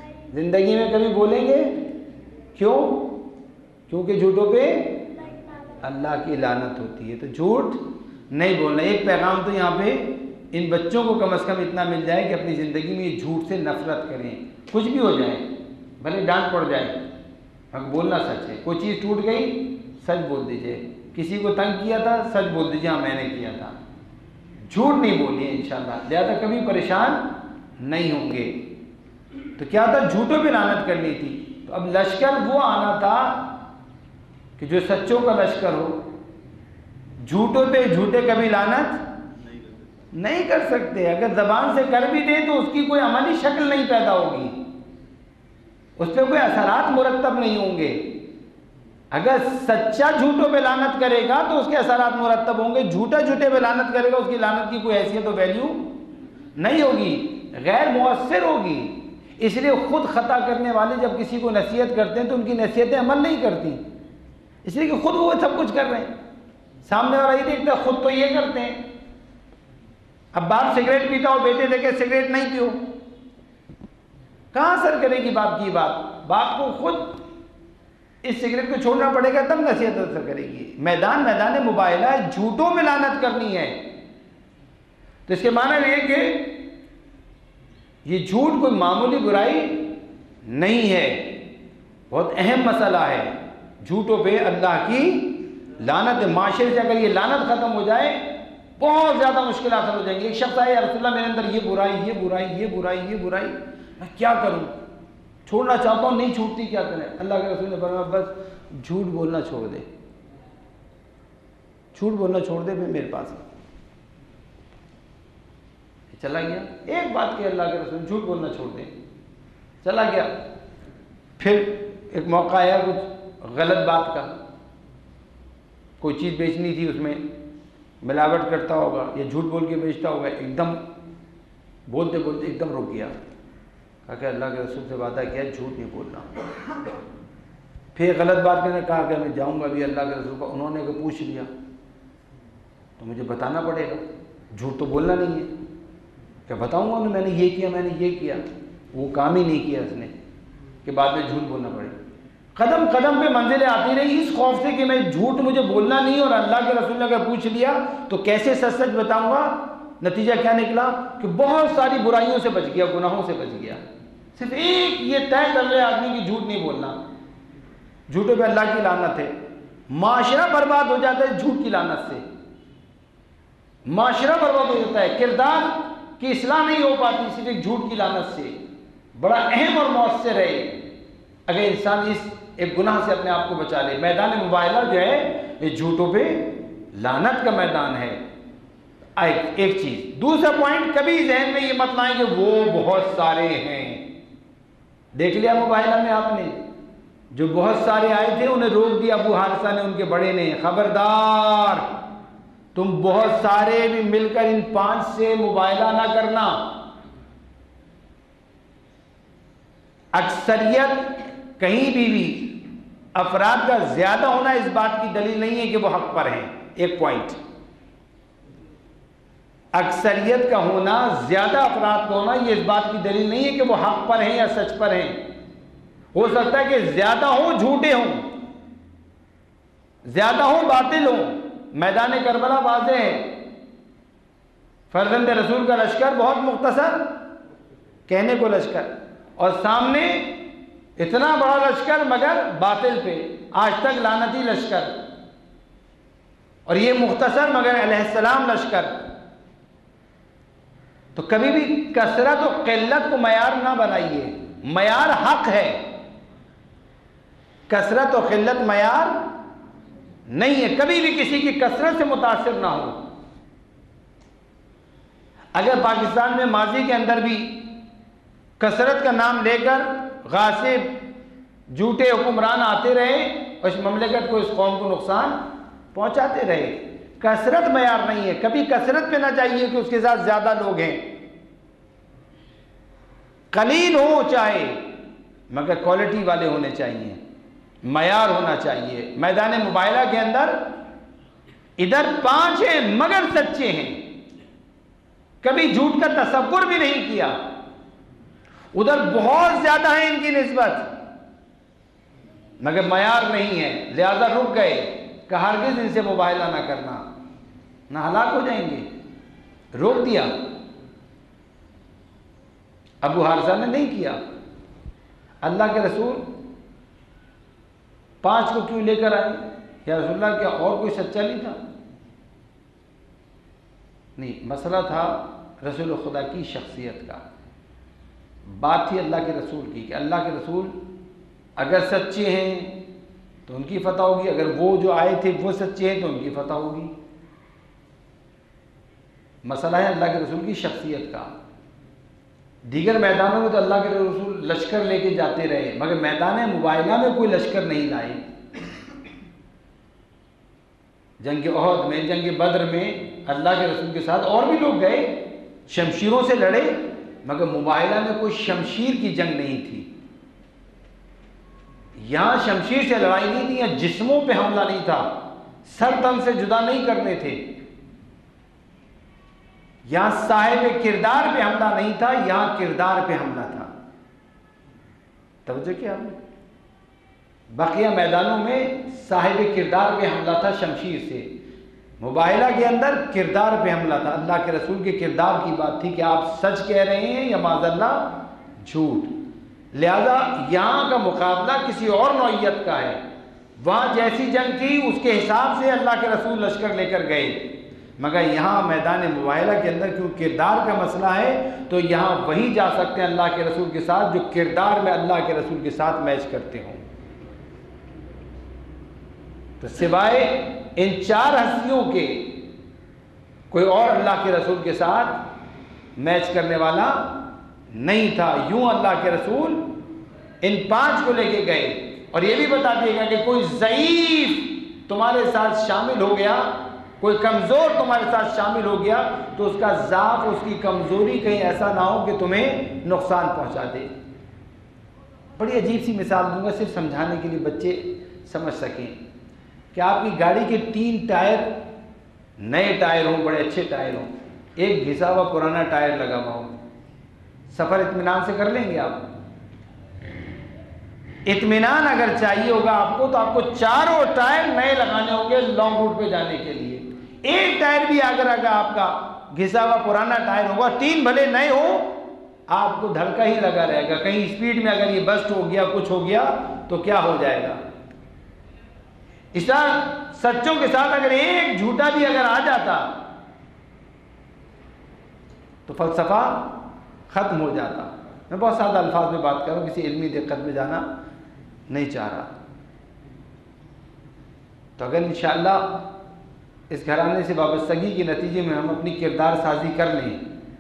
زندگی میں کبھی بولیں گے؟ کیوں؟ کیونکہ جھوٹوں پہ اللہ کی لعنت ہوتی ہے۔ تو جھوٹ نہیں بولنا۔ ایک پیغام تو یہاں پہ ان بچوں کو کم از کم اتنا مل جائے کہ اپنی زندگی میں یہ جھوٹ سے نفرت کریں، کچھ بھی ہو جائے، بھلے ڈانٹ پڑ جائے، اب بولنا سچ ہے۔ کوئی چیز ٹوٹ گئی، سچ بول دیجئے۔ کسی کو تنگ کیا تھا، سچ بول دیجئے، ہاں میں نے کیا تھا۔ جھوٹ نہیں بولنی ہے انشاءاللہ، لہذا کبھی پریشان نہیں ہوں گے۔ تو کیا تھا؟ جھوٹوں پہ لعنت کرنی تھی۔ تو اب لشکر وہ آنا تھا کہ جو سچوں کا لشکر ہو۔ جھوٹوں پہ جھوٹے کبھی لعنت نہیں کر سکتے۔ اگر زبان سے کر بھی دیں تو اس کی کوئی عملی شکل نہیں پیدا ہوگی، اس پہ کوئی اثرات مرتب نہیں ہوں گے۔ اگر سچا جھوٹوں پہ لعنت کرے گا تو اس کے اثرات مرتب ہوں گے، جھوٹا جھوٹے پہ لعنت کرے گا اس کی لعنت کی کوئی حیثیت و ویلیو نہیں ہوگی، غیر مؤثر ہوگی۔ اس لیے خود خطا کرنے والے جب کسی کو نصیحت کرتے ہیں تو ان کی نصیحتیں عمل نہیں کرتی، اس لیے کہ خود وہ سب کچھ کر رہے ہیں، سامنے والا یہ دیکھتا ہے خود تو یہ کرتے ہیں۔ اب باپ سگریٹ پیتا ہو، بیٹے دیکھے سگریٹ نہیں پیو، کہاں اثر کرے گی باپ کی بات؟ باپ کو خود اس سگریٹ کو چھوڑنا پڑے گا تب نصیحت اثر کرے گی۔ میدان میدان مباہلہ ہے، جھوٹوں میں لعنت کرنی ہے۔ تو اس کے معنی یہ کہ یہ جھوٹ کوئی معمولی برائی نہیں ہے، بہت اہم مسئلہ ہے۔ جھوٹوں پہ اللہ کی لعنت ہے۔ معاشرے سے اگر یہ لعنت ختم ہو جائے بہت زیادہ مشکلات حل ہو جائیں گی۔ ایک شخص آئے، یا رسول اللہ میرے اندر یہ برائی یہ برائی یہ برائی یہ برائی، میں کیا کروں؟ چھوڑنا چاہتا ہوں، نہیں چھوٹتی، کیا کریں؟ اللہ کے رسول نے فرمایا بس جھوٹ بولنا چھوڑ دے، جھوٹ بولنا چھوڑ دے، پھر میرے پاس چلا گیا۔ ایک بات کہ اللہ کے رسول جھوٹ بولنا چھوڑ دیں، چلا گیا۔ پھر ایک موقع آیا کچھ غلط بات کا، کوئی چیز بیچنی تھی، اس میں ملاوٹ کرتا ہوگا یا جھوٹ بول کے بیچتا ہوگا، ایک دم بولتے بولتے ایک دم رک گیا، کہا کہ اللہ کے رسول سے وعدہ کیا جھوٹ نہیں بولنا۔ پھر غلط بات میں نے کہا کہ میں جاؤں گا بھی اللہ کے رسول کو، انہوں نے کہ پوچھ لیا تو مجھے بتانا پڑے گا، جھوٹ تو بولنا نہیں ہے، کیا بتاؤں گا میں نے یہ کیا میں نے یہ کیا، وہ کام ہی نہیں کیا اس نے کہ بعد میں جھوٹ بولنا پڑے۔ قدم قدم پہ منزلیں آتی رہی اس خوف سے کہ میں جھوٹ مجھے بولنا نہیں، اور اللہ کے رسول نے اگر پوچھ لیا تو کیسے سچ سچ بتاؤں گا۔ نتیجہ کیا نکلا کہ بہت ساری برائیوں سے بچ گیا، گناہوں سے بچ گیا۔ صرف ایک یہ طے کر لے آدمی کہ جھوٹ نہیں بولنا۔ جھوٹوں پہ اللہ کی لعنت ہے۔ معاشرہ برباد ہو جاتا ہے جھوٹ کی لعنت سے، معاشرہ برباد ہو جاتا ہے، کردار کی اصلاح نہیں ہو پاتی صرف ایک جھوٹ کی لعنت سے۔ بڑا اہم اور مؤثر ہے اگر انسان اس ایک گناہ سے اپنے آپ کو بچا لے۔ میدان مباہلہ جو ہے یہ جھوٹوں پہ لعنت کا میدان ہے۔ ایک چیز، دوسرا پوائنٹ، کبھی ذہن میں یہ مت لائیں کہ وہ بہت سارے ہیں۔ دیکھ لیا مباہلہ میں آپ نے، جو بہت سارے آئے تھے انہیں روک دیا ابو حارثہ نے، ان کے بڑے نے، خبردار تم بہت سارے بھی مل کر ان پانچ سے مباہلہ نہ کرنا۔ اکثریت کہیں بھی بھی افراد کا زیادہ ہونا اس بات کی دلیل نہیں ہے کہ وہ حق پر ہیں۔ ایک پوائنٹ، اکثریت کا ہونا، زیادہ افراد کا ہونا، یہ اس بات کی دلیل نہیں ہے کہ وہ حق پر ہیں یا سچ پر ہیں۔ ہو سکتا ہے کہ زیادہ ہوں جھوٹے ہوں، زیادہ ہوں باطل ہوں۔ میدان کربلا واضح ہے، فرزند رسول کا لشکر بہت مختصر، کہنے کو لشکر، اور سامنے اتنا بڑا لشکر مگر باطل پہ، آج تک لعنتی لشکر، اور یہ مختصر مگر علیہ السلام لشکر۔ تو کبھی بھی کثرت و قلت کو معیار نہ بنائیے، معیار حق ہے، کثرت و قلت معیار نہیں ہے۔ کبھی بھی کسی کی کثرت سے متاثر نہ ہو۔ اگر پاکستان میں ماضی کے اندر بھی کثرت کا نام لے کر غاصب جھوٹے حکمران آتے رہے اور اس مملکت کو، اس قوم کو نقصان پہنچاتے رہے، کثرت معیار نہیں ہے۔ کبھی کثرت پہ نہ چاہیے کہ اس کے ساتھ زیادہ لوگ ہیں، قلیل ہو چاہے مگر کوالٹی والے ہونے چاہیے، معیار ہونا چاہیے۔ میدان مباہلہ کے اندر ادھر پانچ ہیں مگر سچے ہیں، کبھی جھوٹ کا تصور بھی نہیں کیا۔ ادھر بہت زیادہ ہیں ان کی نسبت مگر معیار نہیں ہے، لہذا رک گئے۔ کہ ہرگز ان سے مباہلہ نہ کرنا، نہ ہلاک ہو جائیں گے، روک دیا۔ ابو حارثہ نے نہیں کیا۔ اللہ کے رسول پانچ کو کیوں لے کر آئے؟ یا رسول اللہ کیا اور کوئی سچا نہیں تھا؟ نہیں، مسئلہ تھا رسول خدا کی شخصیت کا، بات تھی اللہ کے رسول کی کہ اللہ کے رسول اگر سچے ہیں تو ان کی فتح ہوگی، اگر وہ جو آئے تھے وہ سچے ہیں تو ان کی فتح ہوگی۔ مسئلہ ہے اللہ کے رسول کی شخصیت کا۔ دیگر میدانوں میں تو اللہ کے رسول لشکر لے کے جاتے رہے، مگر میدان مباہلہ میں کوئی لشکر نہیں لائے۔ جنگ احد میں، جنگ بدر میں اللہ کے رسول کے ساتھ اور بھی لوگ گئے، شمشیروں سے لڑے، مگر مباہلہ میں کوئی شمشیر کی جنگ نہیں تھی۔ یہاں شمشیر سے لڑائی نہیں تھی، یہاں جسموں پہ حملہ نہیں تھا، سر تن سے جدا نہیں کرنے تھے، یہاں صاحب کردار پہ حملہ نہیں تھا، یہاں کردار پہ حملہ تھا۔ توجہ کیا آپ نے؟ بقیہ میدانوں میں صاحب کردار پہ حملہ تھا شمشیر سے، مباہلہ کے اندر کردار پہ حملہ تھا۔ اللہ کے رسول کے کردار کی بات تھی کہ آپ سچ کہہ رہے ہیں یا معاذ اللہ جھوٹ۔ لہذا یہاں کا مقابلہ کسی اور نوعیت کا ہے، وہاں جیسی جنگ تھی اس کے حساب سے اللہ کے رسول لشکر لے کر گئے، مگر یہاں میدان مباہلہ کے اندر کیوں کردار کا مسئلہ ہے تو یہاں وہی جا سکتے ہیں اللہ کے رسول کے ساتھ جو کردار میں اللہ کے رسول کے ساتھ میچ کرتے ہوں۔ تو سوائے ان چار ہستیوں کے کوئی اور اللہ کے رسول کے ساتھ میچ کرنے والا نہیں تھا۔ یوں اللہ کے رسول ان پانچ کو لے کے گئے، اور یہ بھی بتا دیے گا کہ کوئی ضعیف تمہارے ساتھ شامل ہو گیا، کوئی کمزور تمہارے ساتھ شامل ہو گیا تو اس کا ضعف، اس کی کمزوری کہیں ایسا نہ ہو کہ تمہیں نقصان پہنچا دے۔ بڑی عجیب سی مثال دوں گا صرف سمجھانے کے لیے بچے سمجھ سکیں کہ آپ کی گاڑی کے تین ٹائر نئے ٹائر ہوں، بڑے اچھے ٹائر ہوں، ایک گھسا ہوا پرانا ٹائر لگا ہوا ہو، سفر اطمینان سے کر لیں گے آپ؟ اطمینان اگر چاہیے ہوگا آپ کو تو آپ کو چاروں ٹائر نئے لگانے ہوں گے لانگ روٹ پہ جانے کے لیے۔ ایک ٹائر بھی اگر اگر آپ کا گھسا ہوا پرانا ٹائر ہوگا، تین بھلے نئے ہوں، آپ کو دھڑکا ہی لگا رہے گا، کہیں اسپیڈ میں اگر یہ بسٹ ہو گیا، کچھ ہو گیا تو کیا ہو جائے گا۔ اس طرح سچوں کے ساتھ اگر ایک جھوٹا بھی اگر آ جاتا تو فلسفہ ختم ہو جاتا۔ میں بہت سادہ الفاظ میں بات کر رہا ہوں، کسی علمی دقت میں جانا نہیں چاہ رہا۔ تو اگر انشاءاللہ اس گھرانے سے وابستگی کے نتیجے میں ہم اپنی کردار سازی کر لیں،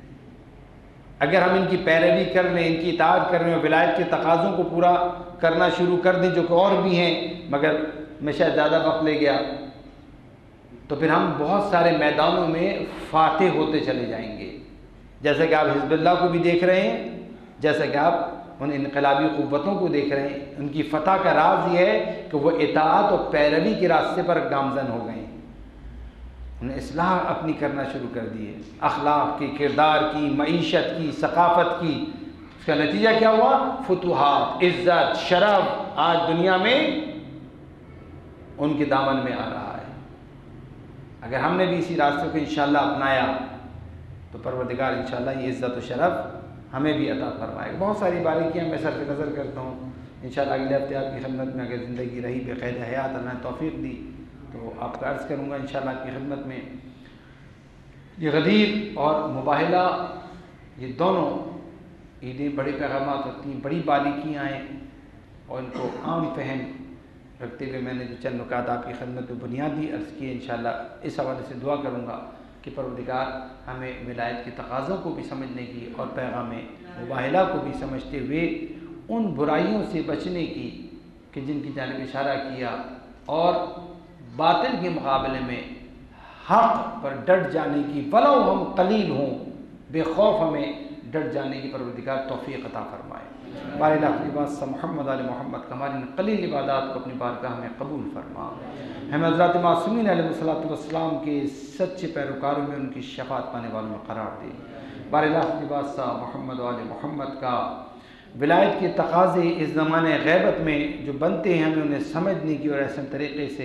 اگر ہم ان کی پیروی کر لیں، ان کی اطاعت کر لیں اور ولایت کے تقاضوں کو پورا کرنا شروع کر دیں جو کہ اور بھی ہیں، مگر میں شاید زیادہ وقت لے گیا، تو پھر ہم بہت سارے میدانوں میں فاتح ہوتے چلے جائیں گے، جیسا کہ آپ حزب اللہ کو بھی دیکھ رہے ہیں، جیسا کہ آپ ان انقلابی قوتوں کو دیکھ رہے ہیں۔ ان کی فتح کا راز یہ ہے کہ وہ اطاعت اور پیروی کے راستے پر گامزن ہو گئے، انہیں اصلاح اپنی کرنا شروع کر دی ہے، اخلاق کی، کردار کی، معیشت کی، ثقافت کی۔ اس کا نتیجہ کیا ہوا؟ فتوحات، عزت، شرف آج دنیا میں ان کے دامن میں آ رہا ہے۔ اگر ہم نے بھی اسی راستے کو انشاءاللہ اپنایا تو پروردگار انشاءاللہ یہ عزت و شرف ہمیں بھی عطا فرمائے گا۔ بہت ساری باریکیاں میں صرف نظر کرتا ہوں، انشاءاللہ اگلے ہفتے آپ کی خدمت میں اگر زندگی رہی بقید حیات اللہ نے توفیق دی تو آپ کا عرض کروں گا انشاءاللہ آپ کی خدمت میں۔ یہ غدیر اور مباہلہ، یہ دونوں عیدیں بڑے پیغامات ہوتی ہیں، بڑی باریکیاں ہیں، اور ان کو عام فہم رکھتے ہوئے میں نے جو چند نکات آپ کی خدمت میں بنیادی عرض کیے، انشاءاللہ اس حوالے سے دعا کروں گا کہ پروردگار ہمیں ولایت کے تقاضوں کو بھی سمجھنے کی اور پیغام مباہلہ کو بھی سمجھتے ہوئے ان برائیوں سے بچنے کی کہ جن کی جانب اشارہ کیا، اور باطل کے مقابلے میں حق پر ڈٹ جانے کی، ولو ہم قلیل ہوں، بے خوف ہمیں ڈٹ جانے کی پروردگار توفیق عطا فرمائے۔ بارے لفظ محمد علیہ محمد ہماری قلیل عبادات کو اپنی بارگاہ میں قبول فرما، ہم حضرات معصومین علیہ الصلوۃ والسلام کے سچے پیروکاروں میں ان کی شفاعت پانے والوں میں قرار دے۔ بارے لفظ محمد علیہ محمد کا ولایت کے تقاضے اس زمانے غیبت میں جو بنتے ہیں، ہمیں انہیں سمجھنے کی اور احسن طریقے سے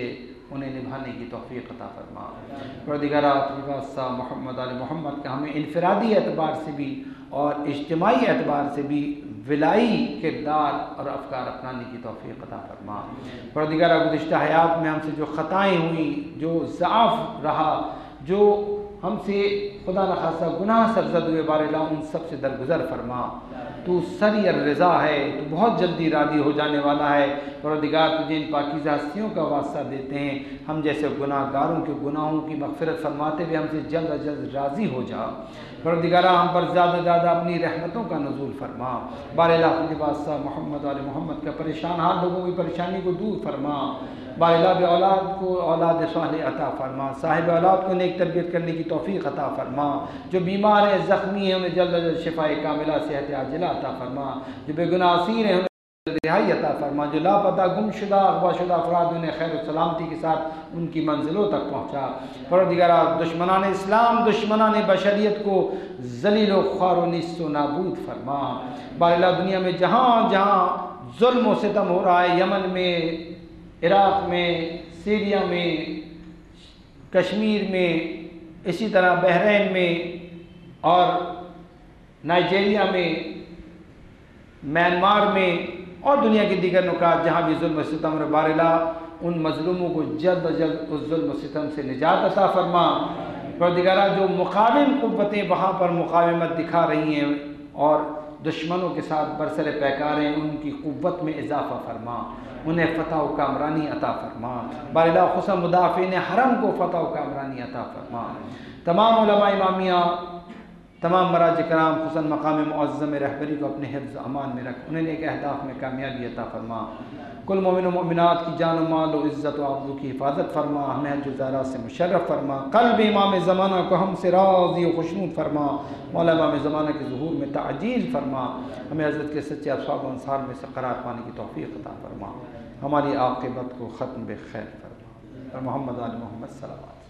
انہیں نبھانے کی توفیق عطا فرما۔ پروردگارا اپنے واسطہ محمد علی محمد کا ہمیں انفرادی اعتبار سے بھی اور اجتماعی اعتبار سے بھی ولائی کردار اور افکار اپنانے کی توفیق عطا فرما۔ پروردگارا گزشتہ حیات میں ہم سے جو خطائیں ہوئیں، جو ضعف رہا، جو ہم سے خدا نخواستہ گناہ سرزد ہوئے، بار الہ ان سب سے درگزر فرما۔ تو سری الرضا ہے، تو بہت جلدی راضی ہو جانے والا ہے۔ پروردگار تجھے ان پاکیزہ ہستیوں کا واسطہ دیتے ہیں، ہم جیسے گناہ گاروں کے گناہوں کی مغفرت فرماتے ہوئے ہم سے جلد از جلد راضی ہو جا۔ پروردگارہ ہم پر زیادہ زیادہ اپنی رحمتوں کا نزول فرما۔ بار الہ تجھے واسطہ محمد علی محمد کا پریشان حال لوگوں کی پریشانی کو دور فرما۔ بار الہ بے اولاد کو اولاد صالح عطا فرما، صاحب اولاد کو نیک تربیت کرنے کی توفیق عطا فرما۔ جو بیمار ہیں، زخمی ہیں، انہیں جلد از جلد شفاء کاملہ صحت عاجلہ عطا فرما۔ جو بے گناہ اسیر ہیں انہیں رہائی عطا فرما۔ جو لاپتہ گم شدہ اغوا شدہ افراد انہیں خیر و سلامتی کے ساتھ ان کی منزلوں تک پہنچا۔ پروردگارہ دشمنان اسلام، دشمنان بشریت کو ذلیل و خوار و نیست و نابود فرما۔ بار الہ دنیا میں جہاں جہاں ظلم و ستم ہو رہا ہے، یمن میں، عراق میں، سیریا میں، کشمیر میں، اسی طرح بحرین میں اور نائجیریا میں، میانمار میں اور دنیا کے دیگر نکات جہاں بھی ظلم و ستم اور بار الہ ان مظلوموں کو جلد از جلد اس ظلم و ستم سے نجات عطا فرما۔ پروردگارہ جو مقابل قوتیں وہاں پر مقاومت دکھا رہی ہیں اور دشمنوں کے ساتھ برسر پیکار ہیں، ان کی قوت میں اضافہ فرما، انہیں فتح و کامرانی عطا فرما۔ بار الہ خصوصا مدافعین حرم کو فتح و کامرانی عطا فرما۔ تمام علماء امامیہ، تمام مراج کرام خصوصا مقام معظم رہبری کو اپنے حفظ امان میں رکھ، انہیں ایک اہداف میں کامیابی عطا فرما۔ کل مومن و مومنات کی جان و مال و عزت و آبرو کی حفاظت فرما، ہمیں حج و زیارات سے مشرف فرما۔ قلب امام زمانہ کو ہم سے راضی و خوشنود فرما۔ مولا امام زمانہ کے ظہور میں تعجیل فرما، ہمیں حضرت کے سچے اصحاب و انصار میں سے قرار پانے کی توفیق عطا فرما، ہماری عاقبت کو ختم بخیر فرما۔ اور محمد آل محمد صلی اللہ علیہ وسلم۔